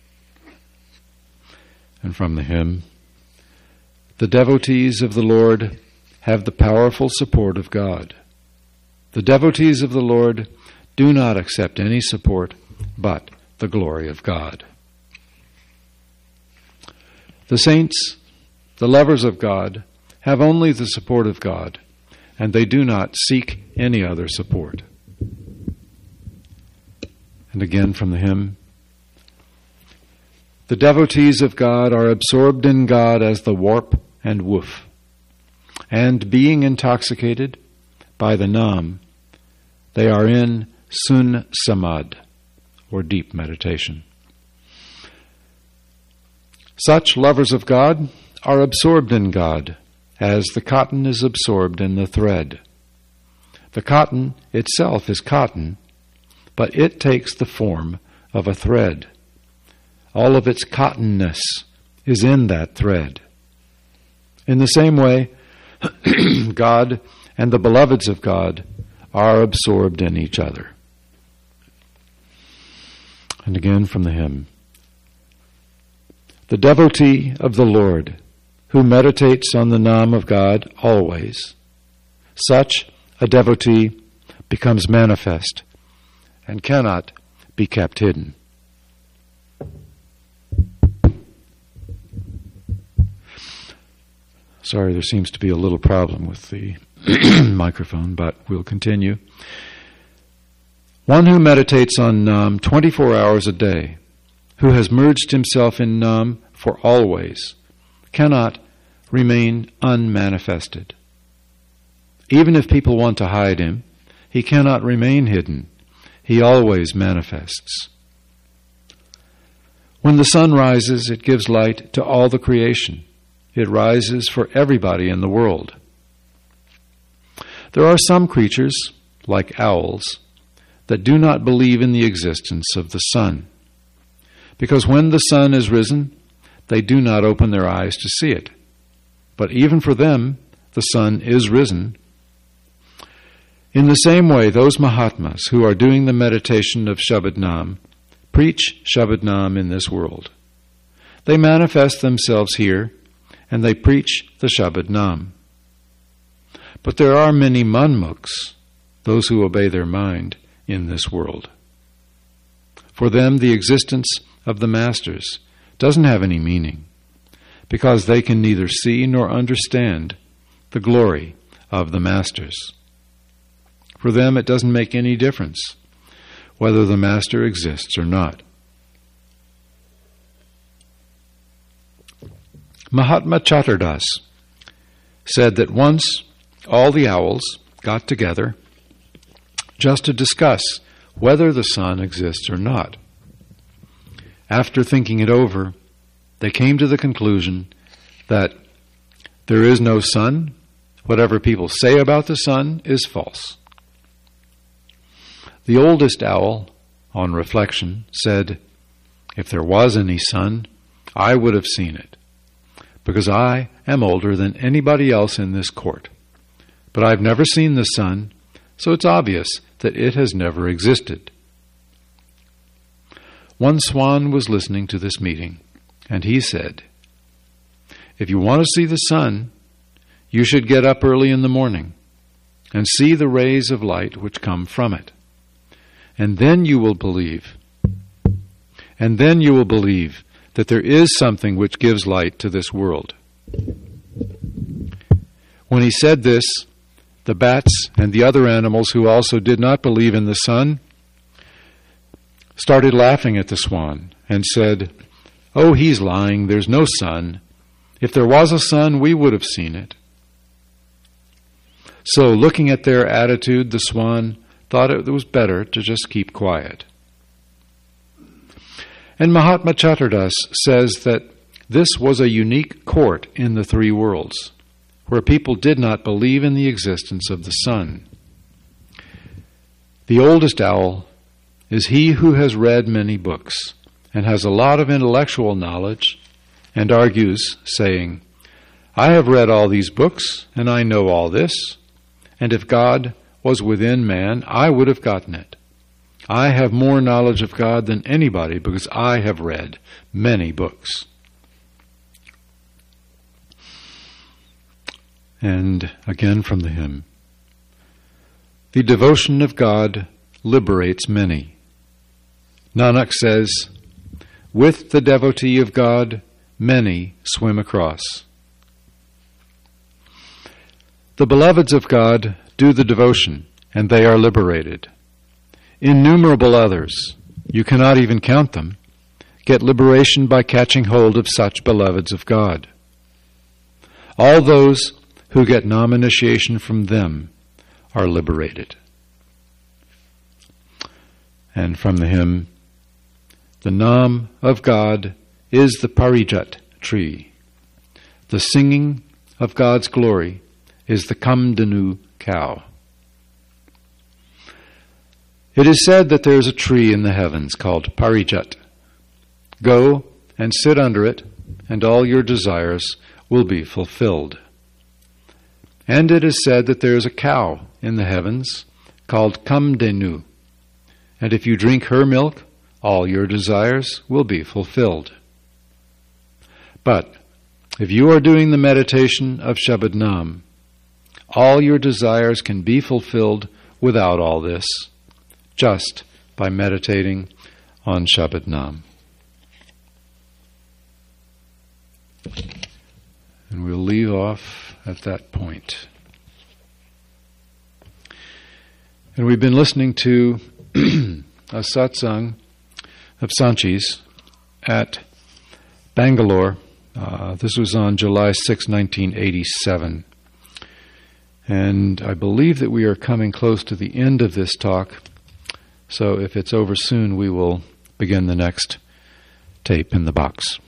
A: And from the hymn, the devotees of the Lord have the powerful support of God. The devotees of the Lord do not accept any support but the glory of God. The saints, the lovers of God, have only the support of God, and they do not seek any other support. And again from the hymn, the devotees of God are absorbed in God as the warp and woof, and being intoxicated by the Nam, they are in Sun Samad, or deep meditation. Such lovers of God are absorbed in God, as the cotton is absorbed in the thread. The cotton itself is cotton, but it takes the form of a thread. All of its cottonness is in that thread. In the same way, God and the beloveds of God are absorbed in each other. And again from the hymn, the devotee of the Lord, who meditates on the Nam of God always, such a devotee becomes manifest and cannot be kept hidden. Sorry, there seems to be a little problem with the microphone, but we'll continue. One who meditates on Nam twenty-four hours a day, who has merged himself in Nam for always, cannot remain unmanifested. Even if people want to hide him, he cannot remain hidden. He always manifests. When the sun rises, it gives light to all the creation. It rises for everybody in the world. There are some creatures, like owls, that do not believe in the existence of the sun, because when the sun is risen, they do not open their eyes to see it. But even for them, the sun is risen. In the same way, those Mahatmas who are doing the meditation of Shabad Nam preach Shabad Nam in this world. They manifest themselves here, and they preach the Shabad Nam. But there are many Manmukhs, those who obey their mind, in this world. For them, the existence of the masters doesn't have any meaning, because they can neither see nor understand the glory of the masters. For them, it doesn't make any difference whether the master exists or not. Mahatma Chaturdas said that once all the owls got together just to discuss whether the sun exists or not. After thinking it over, they came to the conclusion that there is no sun. Whatever people say about the sun is false. The oldest owl, on reflection, said, "If there was any sun, I would have seen it, because I am older than anybody else in this court. But I've never seen the sun, so it's obvious that it has never existed." One swan was listening to this meeting, and he said, "If you want to see the sun, you should get up early in the morning and see the rays of light which come from it. And then you will believe, and then you will believe that there is something which gives light to this world." When he said this, the bats and the other animals who also did not believe in the sun started laughing at the swan and said, "Oh, he's lying. There's no sun. If there was a sun, we would have seen it." So, looking at their attitude, the swan thought it was better to just keep quiet. And Mahatma Chaturdas says that this was a unique court in the three worlds, where people did not believe in the existence of the sun. The oldest owl is he who has read many books and has a lot of intellectual knowledge and argues, saying, "I have read all these books and I know all this, and if God was within man, I would have gotten it. I have more knowledge of God than anybody because I have read many books." And again from the hymn, "The devotion of God liberates many." Nanak says, "With the devotee of God, many swim across." The beloveds of God do the devotion, and they are liberated. Innumerable others, you cannot even count them, get liberation by catching hold of such beloveds of God. All those who get Nam initiation from them are liberated. And from the hymn, "The Nam of God is the Parijat tree. The singing of God's glory is the Kamdanu cow." It is said that there is a tree in the heavens called Parijat. Go and sit under it, and all your desires will be fulfilled. And it is said that there is a cow in the heavens called Kamdenu, and if you drink her milk, all your desires will be fulfilled. But if you are doing the meditation of Shabad Nam, all your desires can be fulfilled without all this, just by meditating on Shabad Nam. And we'll leave off at that point. And we've been listening to a satsang of Sanchi's at Bangalore. Uh, this was on July sixth, nineteen eighty-seven. And I believe that we are coming close to the end of this talk. So if it's over soon, we will begin the next tape in the box.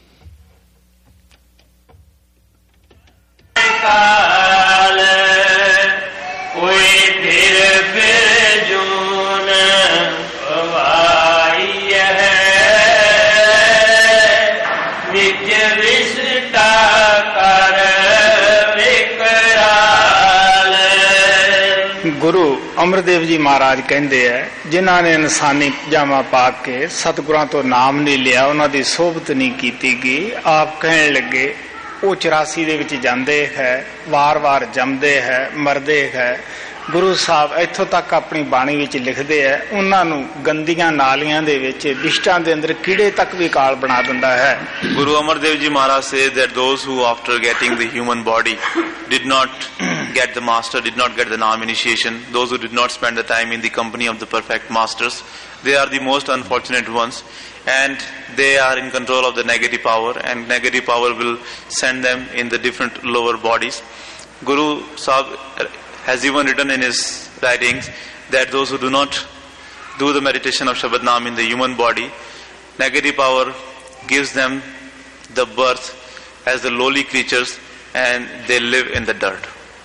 C: ਗੁਰੂ ਅਮਰਦੇਵ ਜੀ ਮਹਾਰਾਜ ਕਹਿੰਦੇ ਐ, ਜਿਨ੍ਹਾਂ ਨੇ ਇਨਸਾਨੀ ਪਜਾਮਾ ਪਾ ਕੇ ਸਤਿਗੁਰਾਂ ਤੋਂ ਨਾਮ ਨਹੀਂ ਲਿਆ, ਉਹਨਾਂ ਦੀ ਸੋਭਤ ਨਹੀਂ ਕੀਤੀ ਗਈ। ਆਪ ਕਹਿਣ ਲੱਗੇ ਉਹ ਚੁਰਾਸੀ ਦੇ ਵਿੱਚ ਜਾਂਦੇ ਹੈ, ਵਾਰ-ਵਾਰ ਜੰਮਦੇ ਹੈ, ਮਰਦੇ ਹੈ, ਗੁਰੂ ਸਾਹਿਬ ਇੱਥੋਂ ਤੱਕ ਆਪਣੀ ਬਾਣੀ ਵਿੱਚ ਲਿਖਦੇ ਐ, ਉਹਨਾਂ ਨੂੰ ਗੰਦੀਆਂ ਨਾਲੀਆਂ ਦੇ ਵਿੱਚ ਵਿਸ਼ਟਾਂ ਦੇ ਅੰਦਰ ਕੀੜੇ ਤੱਕ ਵੀ ਕਾਲ ਬਣਾ ਦਿੰਦਾ ਹੈ।
D: Guru Amar Dev Ji Maharaj says that those who after getting the human body did not get the master, did not get the Naam initiation, those who did not spend the time in the company of the perfect masters, they are the most unfortunate ones, and they are in control of the negative power, and negative power will send them in the different lower bodies. Guru Sahib has even written in his writings that those who do not do the meditation of Shabad Naam in the human body, negative power gives them the birth as the lowly creatures, and they live in the dirt.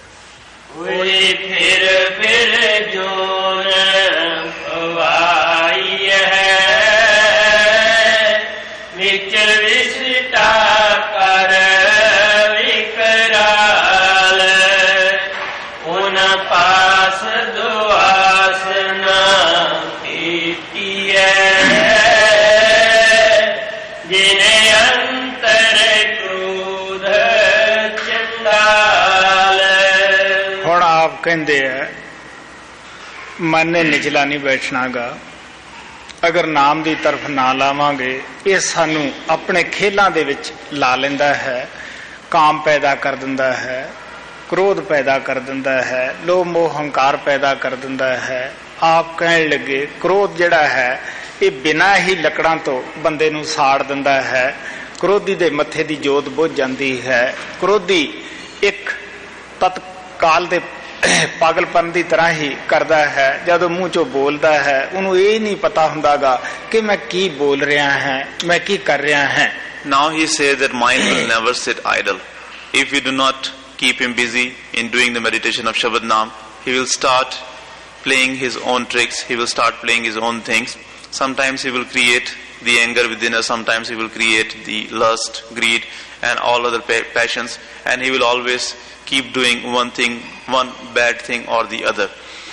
C: ਕਹਿੰਦੇ ਐ ਮਨ ਨੇ ਨਿਚਲਾ ਨਹੀਂ ਬੈਠਣਾਗਾ, ਅਗਰ ਨਾਮ ਦੀ ਤਰਫ ਨਾ ਲਾਵਾਂਗੇ ਇਹ ਸਾਨੂੰ ਆਪਣੇ ਖੇਲਾਂ ਦੇ ਵਿੱਚ ਲਾ ਲੈਂਦਾ ਹੈ, ਕਾਮ ਪੈਦਾ ਕਰ ਦਿੰਦਾ ਹੈ, ਕ੍ਰੋਧ ਪੈਦਾ ਕਰ ਦਿੰਦਾ ਹੈ, ਲੋਭ ਮੋਹ ਹੰਕਾਰ ਪੈਦਾ ਕਰ ਦਿੰਦਾ ਹੈ। ਆਪ ਕਹਿਣ ਲੱਗੇ ਕ੍ਰੋਧ ਜਿਹੜਾ ਹੈ ਇਹ ਬਿਨਾਂ ਹੀ ਲੱਕੜਾਂ ਤੋਂ ਬੰਦੇ ਨੂੰ ਸਾੜ ਦਿੰਦਾ ਹੈ। ਕ੍ਰੋਧੀ ਦੇ ਮੱਥੇ ਦੀ ਜੋਤ ਬੁੱਝ ਜਾਂਦੀ ਹੈ। ਕ੍ਰੋਧੀ ਇੱਕ ਤਤਕਾਲ ਦੇ ਪਾਗਲਪਨ ਦੀ ਤਰ੍ਹਾਂ ਹੀ ਕਰਦਾ ਹੈ। ਜਦੋਂ ਮੂੰਹ ਚੋਂ ਬੋਲਦਾ ਹੈ ਉਹਨੂੰ ਇਹ ਨਹੀਂ ਪਤਾ ਹੁੰਦਾਗਾ ਕਿ ਮੈਂ ਕੀ ਬੋਲ ਰਿਹਾ ਹਾਂ, ਮੈਂ ਕੀ ਕਰ ਰਿਹਾ ਹਾਂ।
D: Now he says that mind will never sit idle. If you do not keep him busy in doing the meditation of Shabad Naam, he will start playing his own tricks, he will start playing his own things. Sometimes he will create the anger within us, sometimes he will create the lust, greed and all other passions, and he will always keep doing one thing, one bad thing or the other.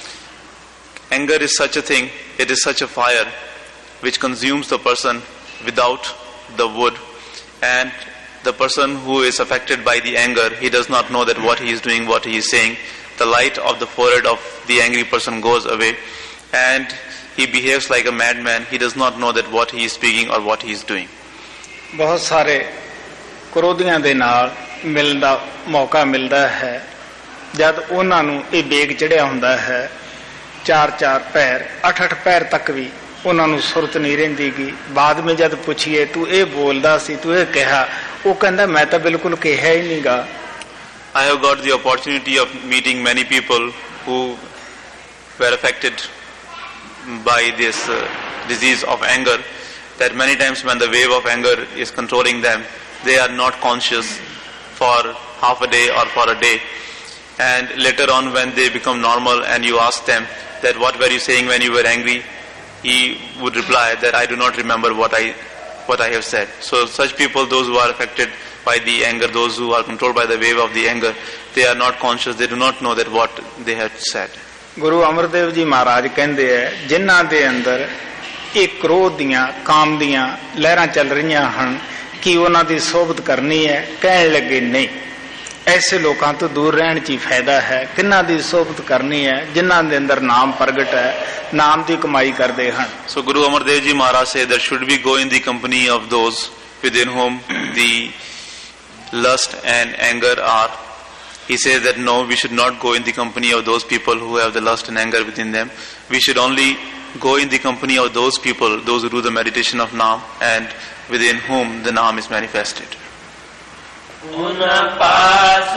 D: Anger is such a thing, it is such a fire which consumes the person without the wood, and the person who is affected by the anger, he does not know that what he is doing, what he is saying. The light of the forehead of the angry person goes away, and he behaves like a madman. He does not know that what he is speaking or what he is doing.
C: ਬਹੁਤ ਸਾਰੇ ਕ੍ਰੋਧੀਆਂ ਦੇ ਨਾਲ ਮਿਲਣ ਦਾ ਮੌਕਾ ਮਿਲਦਾ ਹੈ। ਜਦ ਉਹਨਾਂ ਨੂੰ ਇਹ ਵੇਗ ਚੜਿਆ ਹੁੰਦਾ ਹੈ, ਚਾਰ ਚਾਰ ਪੈਰ ਅੱਠ ਅੱਠ ਪੈਰ ਤੱਕ ਵੀ ਉਹਨਾਂ ਨੂੰ ਸੁਰਤ ਨਹੀਂ ਰਹਿੰਦੀਗੀ। ਬਾਅਦ ਵਿੱਚ ਜਦ ਪੁੱਛੀਏ ਤੂੰ ਇਹ ਬੋਲਦਾ ਸੀ, ਤੂੰ ਇਹ ਕਿਹਾ, ਉਹ ਕਹਿੰਦਾ ਮੈਂ ਤਾਂ ਬਿਲਕੁਲ ਕਿਹਾ ਹੀ ਨਹੀਂਗਾ।
D: I have got the opportunity of meeting many people who were affected by this uh, disease of anger, that many times when the wave of anger is controlling them, they are not conscious for half a day or for a day, and later on when they become normal and you ask them that what were you saying when you were angry, he would reply that I do not remember what I what I have said. So such people, those who are affected by the anger, those who are controlled by the wave of the anger, they are not conscious, they do not know that what they have said.
C: ਗੁਰੂ ਅਮਰਦੇਵ ਜੀ ਮਹਾਰਾਜ ਕਹਿੰਦੇ ਐ ਜਿਨ੍ਹਾਂ ਦੇ ਅੰਦਰ ਇਹ ਕ੍ਰੋਧ ਦੀਆਂ ਕਾਮ ਦੀਆਂ ਲਹਿਰਾਂ ਚੱਲ ਰਹੀਆਂ ਹਨ ਕਿ ਉਹਨਾਂ ਦੀ ਸੋਭਤ ਕਰਨੀ ਹੈ, ਕਹਿਣ ਲੱਗੇ ਨਹੀਂ, ਐਸੇ ਲੋਕਾਂ ਤੋਂ ਦੂਰ ਰਹਿਣ 'ਚ ਹੀ ਫਾਇਦਾ ਹੈ। ਕਿਹਨਾਂ ਦੀ ਸੋਭਤ ਕਰਨੀ ਹੈ? ਜਿਨ੍ਹਾਂ ਦੇ ਅੰਦਰ ਨਾਮ ਪ੍ਰਗਟ ਹੈ, ਨਾਮ ਦੀ ਕਮਾਈ ਕਰਦੇ ਹਨ।
D: So Guru Amar Dev Ji Maharaj said that should we go in the company of those within whom the lust and anger are? He says that no, we should not go in the company of those people who have the lust and anger within them. We should only go in the company of those people, those who do the meditation of Naam and within whom the Naam is manifested.
E: Una pas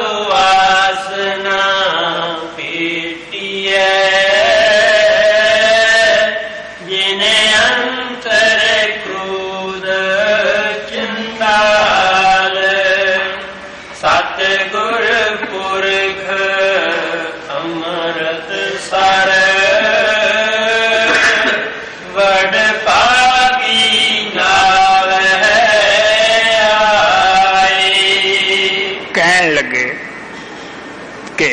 E: duasna pitiye jine antar krud chindal sat gur purkh amrit sar vad pagi nav
C: ਕਹਿਣ ਲੱਗੇ ਕਿ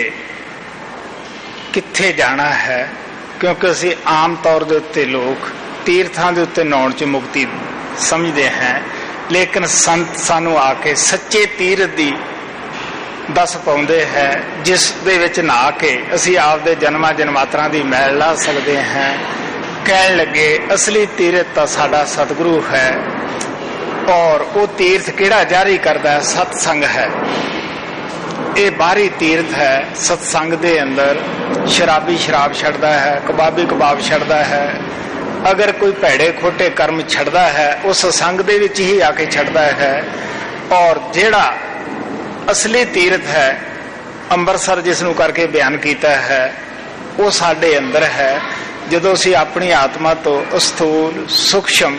C: ਕਿੱਥੇ ਜਾਣਾ ਹੈ, ਕਿਉਂਕਿ ਅਸੀਂ ਆਮ ਤੌਰ ਦੇ ਉੱਤੇ ਲੋਕ ਤੀਰਥਾਂ ਦੇ ਉੱਤੇ ਨਹਾਉਣ 'ਚ ਮੁਕਤੀ ਸਮਝਦੇ ਹਾਂ, ਲੇਕਿਨ ਸੰਤ ਸਾਨੂੰ ਆ ਕੇ ਸੱਚੇ ਤੀਰਥ ਦੀ ਦੱਸ ਪਾਉਂਦੇ ਹੈ, ਜਿਸ ਦੇ ਵਿੱਚ ਨਹਾ ਕੇ ਅਸੀਂ ਆਪਦੇ ਜਨਮਾਂ ਜਨਮਾਤਰਾਂ ਦੀ ਮੈਲ ਲਾ ਸਕਦੇ ਹਾਂ। ਕਹਿਣ ਲੱਗੇ ਅਸਲੀ ਤੀਰਥ ਤਾਂ ਸਾਡਾ ਸਤਿਗੁਰੂ ਹੈ, ਔਰ ਉਹ ਤੀਰਥ ਕਿਹੜਾ ਜਾਰੀ ਕਰਦਾ ਹੈ? ਸਤਸੰਗ ਹੈ। ਇਹ ਬਾਹਰੀ ਤੀਰਥ ਹੈ। ਸਤਸੰਗ ਦੇ ਅੰਦਰ ਸ਼ਰਾਬੀ ਸ਼ਰਾਬ ਛੱਡਦਾ ਹੈ, ਕਬਾਬੀ ਕਬਾਬ ਛੱਡਦਾ ਹੈ। ਅਗਰ ਕੋਈ ਭੈੜੇ ਖੋਟੇ ਕਰਮ ਛੱਡਦਾ ਹੈ, ਉਹ ਸਤਸੰਗ ਦੇ ਵਿੱਚ ਹੀ ਆ ਕੇ ਛੱਡਦਾ ਹੈ। ਔਰ ਜਿਹੜਾ ਅਸਲੀ ਤੀਰਥ ਹੈ, ਅੰਮ੍ਰਿਤਸਰ ਜਿਸ ਨੂੰ ਕਰਕੇ ਬਿਆਨ ਕੀਤਾ ਹੈ, ਉਹ ਸਾਡੇ ਅੰਦਰ ਹੈ। ਜਦੋਂ ਅਸੀਂ ਆਪਣੀ ਆਤਮਾ ਤੋਂ ਸਥੂਲ ਸੂਖਸ਼ਮ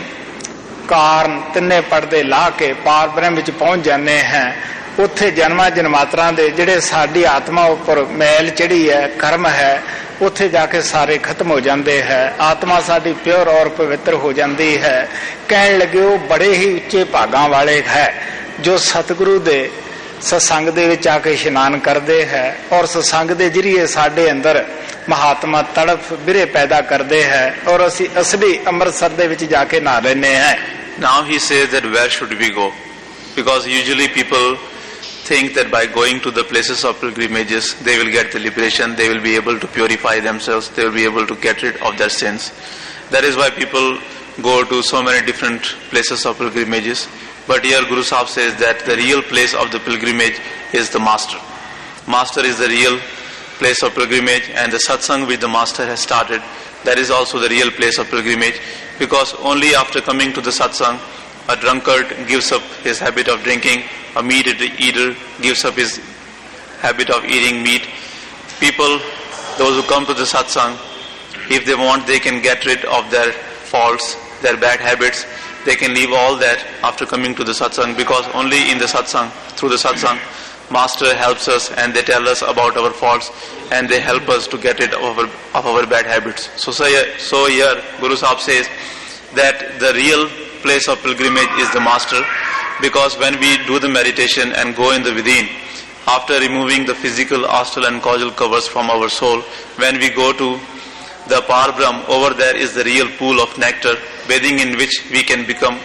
C: ਕਾਰਨ ਤਿੰਨੇ ਪਰਦੇ ਲਾ ਕੇ ਪਾਰ ਬ੍ਰਹਮ ਵਿੱਚ ਪਹੁੰਚ ਜਾਂਦੇ ਹਾਂ, ਉੱਥੇ ਜਨਮਾਂ ਜਨਮਾਤਰਾਂ ਦੇ ਜਿਹੜੇ ਸਾਡੀ ਆਤਮਾ ਉੱਪਰ ਮੈਲ ਚੜੀ ਹੈ, ਕਰਮ ਹੈ, ਉੱਥੇ ਜਾ ਕੇ ਸਾਰੇ ਖਤਮ ਹੋ ਜਾਂਦੇ ਹੈ। ਆਤਮਾ ਸਾਡੀ ਪਿਓਰ ਔਰ ਪਵਿੱਤਰ ਹੋ ਜਾਂਦੀ ਹੈ। ਕਹਿਣ ਲੱਗੇ ਉਹ ਬੜੇ ਹੀ ਉੱਚੇ ਭਾਗਾਂ ਵਾਲੇ ਹੈ ਜੋ ਸਤਿਗੁਰੂ ਦੇ ਸਤਸੰਗ ਦੇ ਵਿੱਚ ਆ ਕੇ ਇਸ਼ਨਾਨ ਕਰਦੇ ਹੈ, ਔਰ ਸਤਸੰਗ ਦੇ ਜਰੀਏ ਸਾਡੇ ਅੰਦਰ ਮਹਾਤਮਾ ਤੜਫ ਬਿਰੇ ਪੈਦਾ ਕਰਦੇ ਹੈ, ਔਰ ਅਸੀਂ ਅਸਲੀ ਅੰਮ੍ਰਿਤਸਰ ਦੇ ਵਿੱਚ ਜਾ ਕੇ ਨਹਾ ਲੈਂਦੇ ਹਾਂ।
D: Now he says that where should we go? Because usually people think that by going to the places of pilgrimages, they will get the liberation, they will be able to purify themselves, they will be able to get rid of their sins. That is why people go to so many different places of pilgrimages. But here Guru Sahib says that the real place of the pilgrimage is the Master. Master is the real place of pilgrimage, and the satsang which the Master has started, that is also the real place of pilgrimage, because only after coming to the satsang, a drunkard gives up his habit of drinking, a meat eater gives up his habit of eating meat. People, those who come to the satsang, if they want, they can get rid of their faults, their bad habits. They can leave all that after coming to the satsang, because only in the satsang, through the satsang, Master helps us and they tell us about our faults and they help us to get rid of our, of our bad habits. So, so, here, so here Guru Sahib says that the real place of pilgrimage is the Master, because when we do the meditation and go in the within, after removing the physical, astral and causal covers from our soul, when we go to the Parbrahm, over there is the real pool of nectar, bathing in which we can become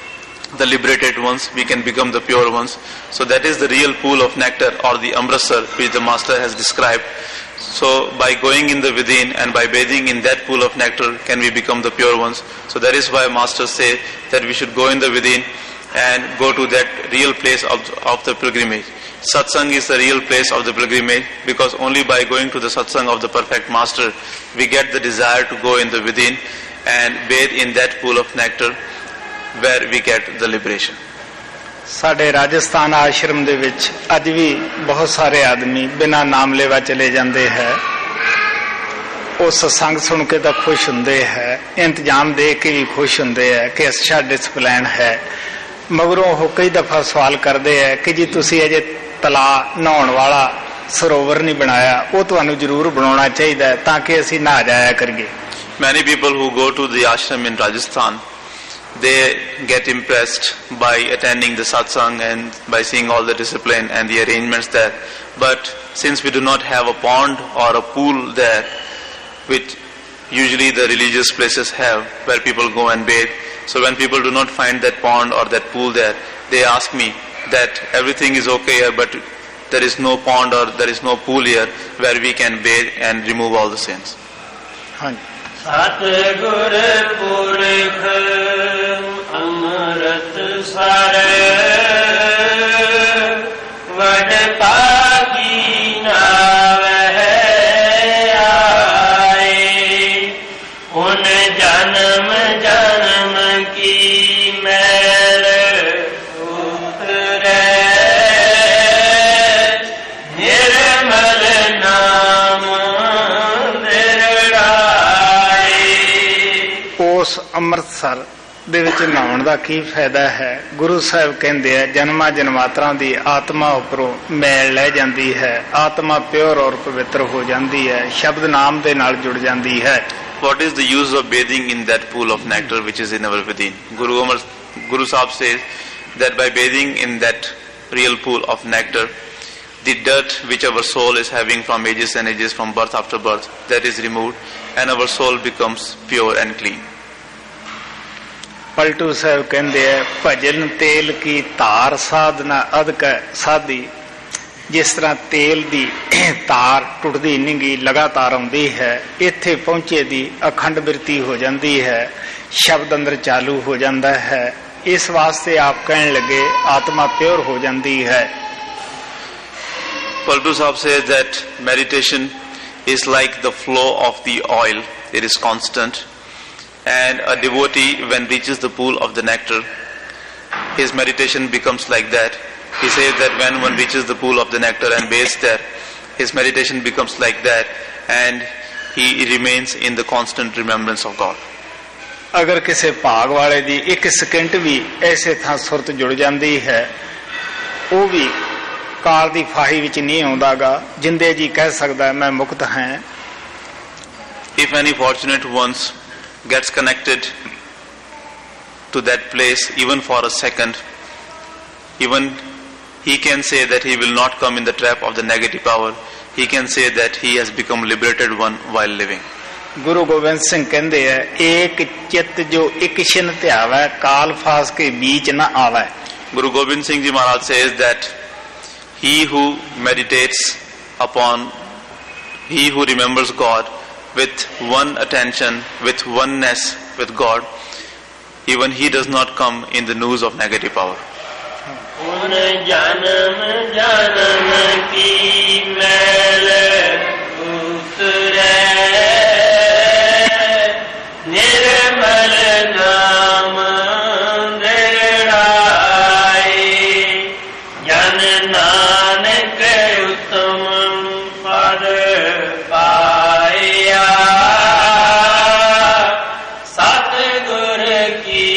D: the liberated ones, we can become the pure ones. So that is the real pool of nectar, or the Amritsar, which the Master has described. So by going in the within and by bathing in that pool of nectar, can we become the pure ones. So that is why Masters say that we should go in the within and go to that real place of, of the pilgrimage. Satsang is the real place of the pilgrimage, because only by going to the satsang of the perfect Master, we get the desire to go in the within and bathe in that pool of nectar, where we get the liberation.
C: ਸਾਡੇ ਰਾਜਸਥਾਨ ਆਸ਼ਰਮ ਦੇ ਵਿੱਚ ਅੱਜ ਵੀ ਬਹੁਤ ਸਾਰੇ ਆਦਮੀ ਬਿਨਾਂ ਨਾਮ ਲੈਵਾ ਚਲੇ ਜਾਂਦੇ ਹੈ। ਉਹ ਸਤਸੰਗ ਸੁਣ ਕੇ ਤਾਂ ਖੁਸ਼ ਹੁੰਦੇ ਹੈ, ਇੰਤਜ਼ਾਮ ਦੇਖ ਕੇ ਵੀ ਖੁਸ਼ ਹੁੰਦੇ ਹੈ ਕਿ ਅੱਛਾ ਡਿਸਪਲਿਨ ਹੈ। ਮਗਰੋਂ ਉਹ ਕਈ ਦਫਾ ਸਵਾਲ ਕਰਦੇ ਹੈ ਕਿ ਜੀ ਤੁਸੀਂ ਅਜੇ ਤਲਾ ਨਹਾਉਣ ਵਾਲਾ ਸਰੋਵਰ ਨਹੀਂ ਬਣਾਇਆ, ਉਹ ਤੁਹਾਨੂੰ ਜ਼ਰੂਰ ਬਣਾਉਣਾ ਚਾਹੀਦਾ ਹੈ ਤਾਂ ਕਿ ਅਸੀਂ ਨਹਾ ਜਾਇਆ ਕਰੀਏ।
D: Many people who go to the ashram in Rajasthan, they get impressed by attending the satsang and by seeing all the discipline and the arrangements there. But since we do not have a pond or a pool there, which usually the religious places have, where people go and bathe, so when people do not find that pond or that pool there, they ask me that everything is okay here, but there is no pond or there is no pool here where we can bathe and remove all the sins.
E: ਸਤਿਗੁਰ ਪੁਰਖ ਅੰਮ੍ਰਿਤ sir ਵਡ ਭਾਗੀ ਨਾਵਹਿ ਆਏ ਉਨ ਜਨਮ ਜਨਮ ਕੀ ਮੈਲ ਉਤਰੈ ਨਿਰਮਲ ਨਾਮ
C: ਉਸ ਅੰਮ੍ਰਿਤਸਰ ਦੇ ਵਿੱਚ ਨਹਾਉਣ ਦਾ ਕੀ ਫਾਇਦਾ ਹੈ। ਗੁਰੂ ਸਾਹਿਬ ਕਹਿੰਦੇ ਆ ਜਨਮਾਂ ਜਨਮਾਤਰਾਂ ਦੀ ਆਤਮਾ ਉੱਪਰੋਂ ਮੈਲ ਲੈ ਜਾਂਦੀ ਹੈ, ਆਤਮਾ ਪਿਓਰ ਔਰ ਪਵਿੱਤਰ ਹੋ ਜਾਂਦੀ ਹੈ, ਸ਼ਬਦ ਨਾਮ ਦੇ ਨਾਲ ਜੁੜ ਜਾਂਦੀ ਹੈ।
D: What is the use of bathing in that pool of nectar which is in our within? Guru Amar, Guru Sahib says that by bathing in that real pool of nectar, the dirt which our soul is having from ages and ages, from birth after birth, that is removed and our soul becomes pure and clean.
C: Paltu ਸਾਹਿਬ ਕਹਿੰਦੇ ਆ ਭਜਨ ਤੇਲ ਕੀ ਧਾਰ ਸਾਧਨਾ ਅਦਕ ਸਾਧੀ ਜਿਸ ਤਰ੍ਹਾਂ ਤੇਲ ਦੀ ਤਾਰ ਟੁੱਟਦੀ ਨਹੀਂ ਗੀ, ਲਗਾਤਾਰ ਆਉਂਦੀ ਹੈ, ਇੱਥੇ ਪਹੁੰਚੇ ਦੀ ਅਖੰਡ ਬਿਰਤੀ ਹੋ ਜਾਂਦੀ ਹੈ, ਸ਼ਬਦ ਅੰਦਰ ਚਾਲੂ ਹੋ ਜਾਂਦਾ ਹੈ। ਇਸ ਵਾਸਤੇ ਆਪ ਕਹਿਣ ਲੱਗੇ ਆਤਮਾ ਪਿਓਰ ਹੋ ਜਾਂਦੀ ਹੈ।
D: Paltu Sahib says that meditation is like the flow of the oil. It is constant. And a devotee, when reaches the pool of the nectar, his meditation becomes like that. He says that when one reaches the pool of the nectar and bathes there, his meditation becomes like that, and he remains in the constant remembrance of God.
C: ਅਗਰ ਕਿਸੇ ਭਾਗ ਵਾਲੇ ਦੀ ਇੱਕ second ਵੀ ਐਸੇ ਥਾਂ ਸੁਰਤ ਜੁੜ ਜਾਂਦੀ ਹੈ, ਉਹ ਵੀ ਕਾਲ ਦੀ ਫਾਹੀ ਵਿੱਚ ਨਹੀਂ ਆਉਂਦਾਗਾ, ਜਿੰਦੇ ਜੀ ਕਹਿ ਸਕਦਾ ਮੈਂ ਮੁਕਤ ਹਾਂ।
D: If any fortunate ones gets connected to that place even for a second, even he can say that he will not come in the trap of the negative power. He can say that he has become liberated one while living.
C: Guru Gobind Singh ਕਹਿੰਦੇ ਹੈ ਏਕ ਚਿੱਤ ਜੋ ਇੱਕ ਛਿਨ ਧਿਆਵੈ ਕਾਲ ਫਾਸ ਕੇ बीच न ਆਵੈ।
D: Guru Gobind Singh Ji Maharaj says that he who meditates upon, he who remembers God with one attention, with oneness with God, even he does not come in the noose of negative power.
E: Un janam janam ki mail utre nirmal naam dridhai jan nanak uttam pad paaya satgur ki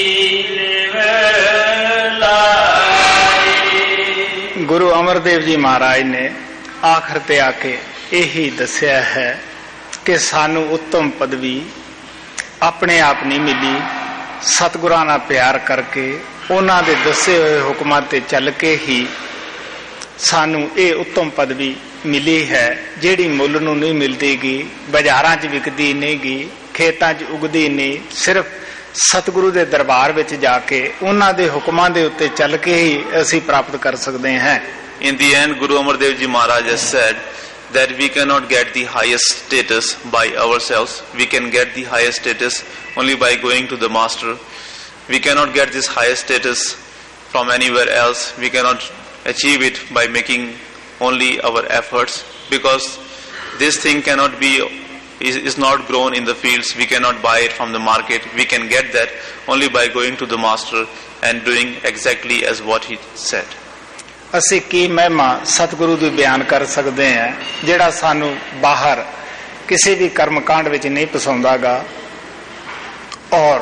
C: ਗੁਰੂ ਅਮਰਦੇਵ ਜੀ ਮਹਾਰਾਜ ਨੇ ਆਖਰ ਤੇ ਆ ਕੇ ਇਹੀ ਦੱਸਿਆ ਹੈ ਕਿ ਸਾਨੂੰ ਉੱਤਮ ਪਦਵੀ ਆਪਣੇ ਆਪ ਨਹੀਂ ਮਿਲੀ, ਸਤਿਗੁਰਾਂ ਨਾਲ ਪਿਆਰ ਕਰਕੇ ਉਹਨਾਂ ਦੇ ਦੱਸੇ ਹੋਏ ਹੁਕਮਾਂ ਤੇ ਚੱਲ ਕੇ ਹੀ ਸਾਨੂੰ ਇਹ ਉੱਤਮ ਪਦਵੀ ਮਿਲੀ ਹੈ, ਜਿਹੜੀ ਮੁੱਲ ਨੂੰ ਨਹੀਂ ਮਿਲਦੀਗੀ, ਬਾਜ਼ਾਰਾਂ 'ਚ ਵਿਕਦੀ ਨਹੀਂਗੀ, ਖੇਤਾਂ 'ਚ ਉਗਦੀ ਨਹੀਂ, ਸਿਰਫ ਸਤਿਗੁਰੂ ਦੇ ਦਰਬਾਰ ਵਿੱਚ ਜਾ ਕੇ ਉਹਨਾਂ ਦੇ ਹੁਕਮਾਂ ਦੇ ਉੱਤੇ ਚੱਲ ਕੇ ਹੀ ਅਸੀਂ ਪ੍ਰਾਪਤ ਕਰ ਸਕਦੇ ਹਾਂ।
D: In the end, Guru Amar Dev Ji Maharaj has said that we cannot get the highest status by ourselves. We can get the highest status only by going to the Master. We cannot get this highest status from anywhere else. We cannot achieve it by making only our efforts, because this thing cannot be Is, is not grown in the fields. We cannot buy it from the market. We can get that only by going to the Master and doing exactly as what he said.
C: ਅਸੀਂ ਕੀ ਮਹਿਮਾ ਸਤਿਗੁਰੂ ਦੀ ਬਿਆਨ ਕਰ ਸਕਦੇ ਹਾਂ ਜਿਹੜਾ ਸਾਨੂੰ ਬਾਹਰ ਕਿਸੇ ਵੀ ਕਰਮ ਕਾਂਡ ਵਿੱਚ ਨਹੀਂ ਪਸਾਉਂਦਾਗਾ ਔਰ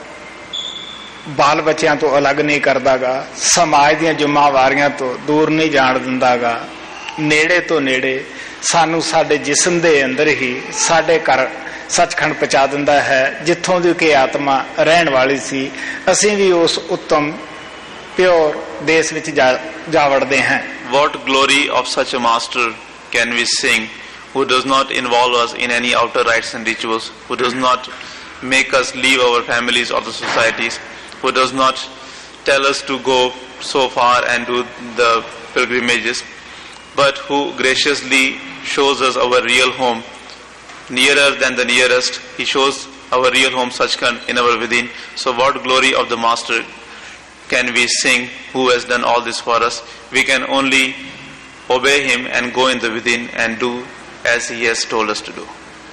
C: ਬਾਲ ਬੱਚਿਆਂ ਤੋਂ ਅਲੱਗ ਨਹੀਂ ਕਰਦਾਗਾ, ਸਮਾਜ ਦੀਆਂ ਜ਼ਿੰਮੇਵਾਰੀਆਂ ਤੋਂ ਦੂਰ ਨਹੀਂ ਜਾਣ ਦਿੰਦਾਗਾ, ਨੇੜੇ ਤੋਂ ਨੇੜੇ ਸਾਨੂੰ ਸਾਡੇ ਜਿਸਮ ਦੇ ਅੰਦਰ ਹੀ ਸਾਡੇ ਘਰ ਸੱਚਖੰਡ ਪਹੁੰਚਾ ਦਿੰਦਾ ਹੈ, ਜਿੱਥੋਂ ਦੀ ਕਿ ਆਤਮਾ ਰਹਿਣ ਵਾਲੀ ਸੀ। ਅਸੀਂ ਵੀ ਉਸ ਉੱਤਮ ਪਿਓਰ ਦੇਸ਼ ਵਿੱਚ ਜਾ ਵੜਦੇ ਹਾਂ।
D: What glory of such a master can we sing, who does not involve us in any outer rites and rituals, who does not make us leave our families or the societies, who does not tell us to go so far and do the pilgrimages, but who graciously shows us our real home, nearer than the nearest. He shows our real home Sachkhand in our within. So what glory of the Master can we sing, who has done all this for us? We can only obey him and go in the within and do as he has told us to do.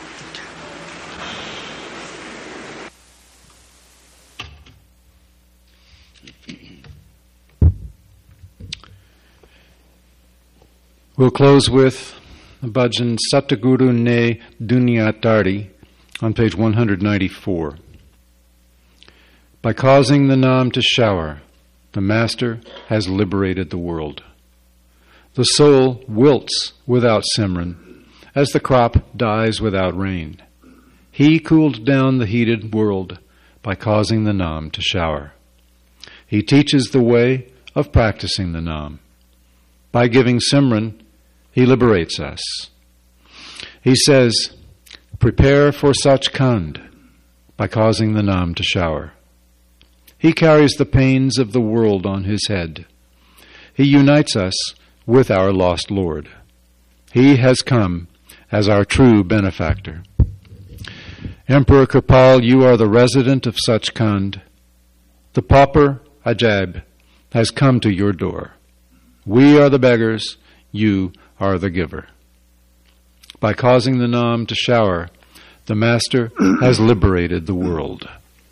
A: We'll close with the bhajan Satguru Ne Dunya Tardi on page one ninety-four. By causing the Nam to shower, the Master has liberated the world. The soul wilts without Simran, as the crop dies without rain. He cooled down the heated world by causing the Nam to shower. He teaches the way of practicing the Nam. By giving Simran, he liberates us. He says, prepare for Sachkhand by causing the Nam to shower. He carries the pains of the world on his head. He unites us with our lost Lord. He has come as our true benefactor. Emperor Kirpal, you are the resident of Sachkhand. The pauper, Ajab, has come to your door. We are the beggars, you are the giver. By causing the Nam to shower, the Master has liberated the world.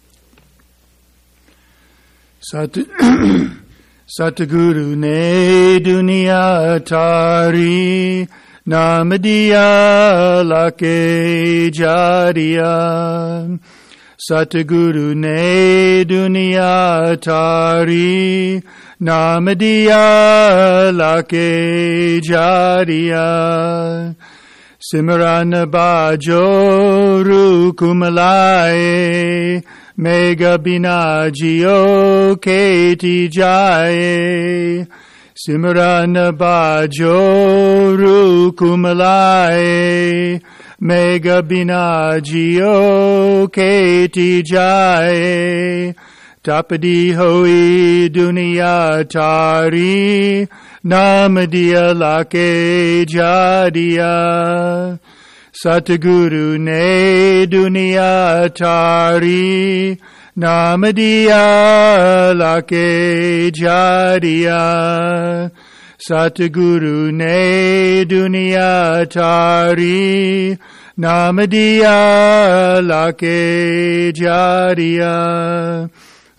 F: Sat Satguru ne dunya tari, Nam diya lake jariya. Satguru ne dunya tari, Nam diya lake jariya. Simran bajo rukumalaye, Mega bina jio keti jaye. Simran bajo rukumalaye, Mega bina jio keti jaye. Tapadi hoi dunia tari, Nam diya lake jadiya. Satguru ne dunia tari, Nam diya lake jadiya. Satguru ne dunia tari, Nam diya lake jadiya.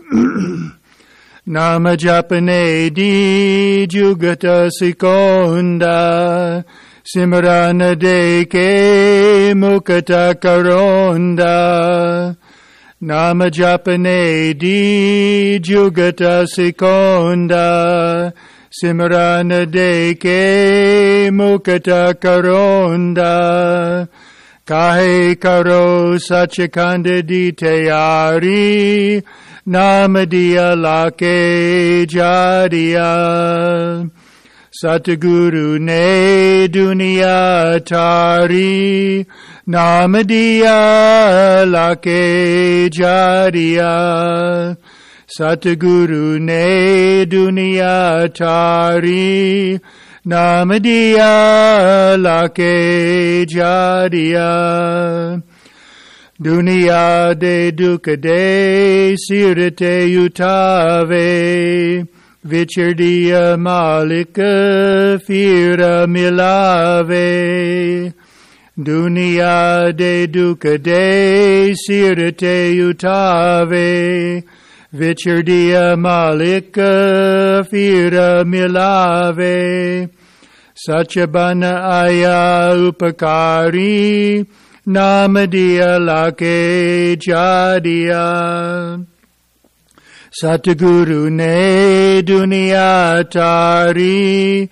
F: Nama japane di jugata sikonda, Simrana deke mukata karonda. Nama japane di jugata sikonda, Simrana deke mukata karonda. Kahe karo sachikanda di tayari, Namadiya lake jadiya. Satguru ne dunia tari, Namadiya lake jadiya. Satguru ne dunia tari, Namadiya lake jadiya. Dunia de dukkha de sirate utave, Vichirdiya malika fira milave. Dunia de dukkha de sirate utave, Vichirdiya malika fira milave. Sachabana aya upakari, Namadiya lake jadiya. Satguru ne dunia tari,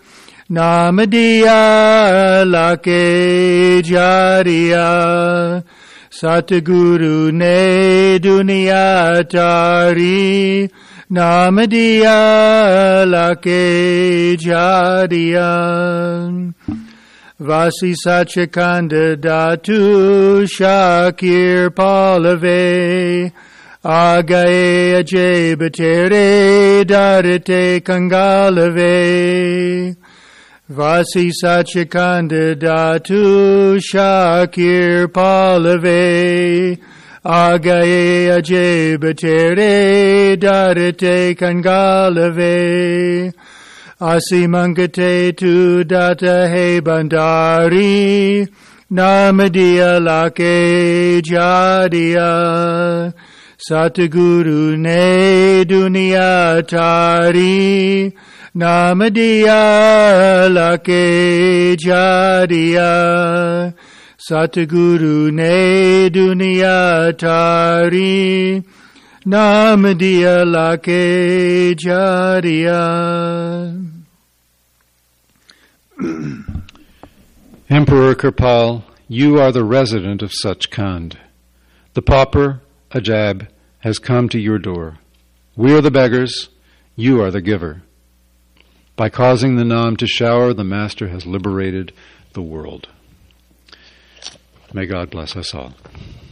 F: Namadiya lake jadiya. Satguru ne dunia tari, Namadiya lake jadiya. Vasi Sachikanda Datu Shakir Palave, Agaye Ajay Batere Darite Kangalave. Vasi Sachikanda Datu Shakir Palave, Agaye Ajay Batere Darite Kangalave. Asimangate tu data he bandari, Namadiya lake jadiya. Satguru ne dunia tari, Namadiya lake jadiya. Satguru ne dunia tari, Namadiya lake jadiya.
A: Emperor Kirpal, you are the resident of Sachkhand. The pauper, Ajab, has come to your door. We are the beggars, you are the giver. By causing the Nam to shower, the Master has liberated the world. May God bless us all.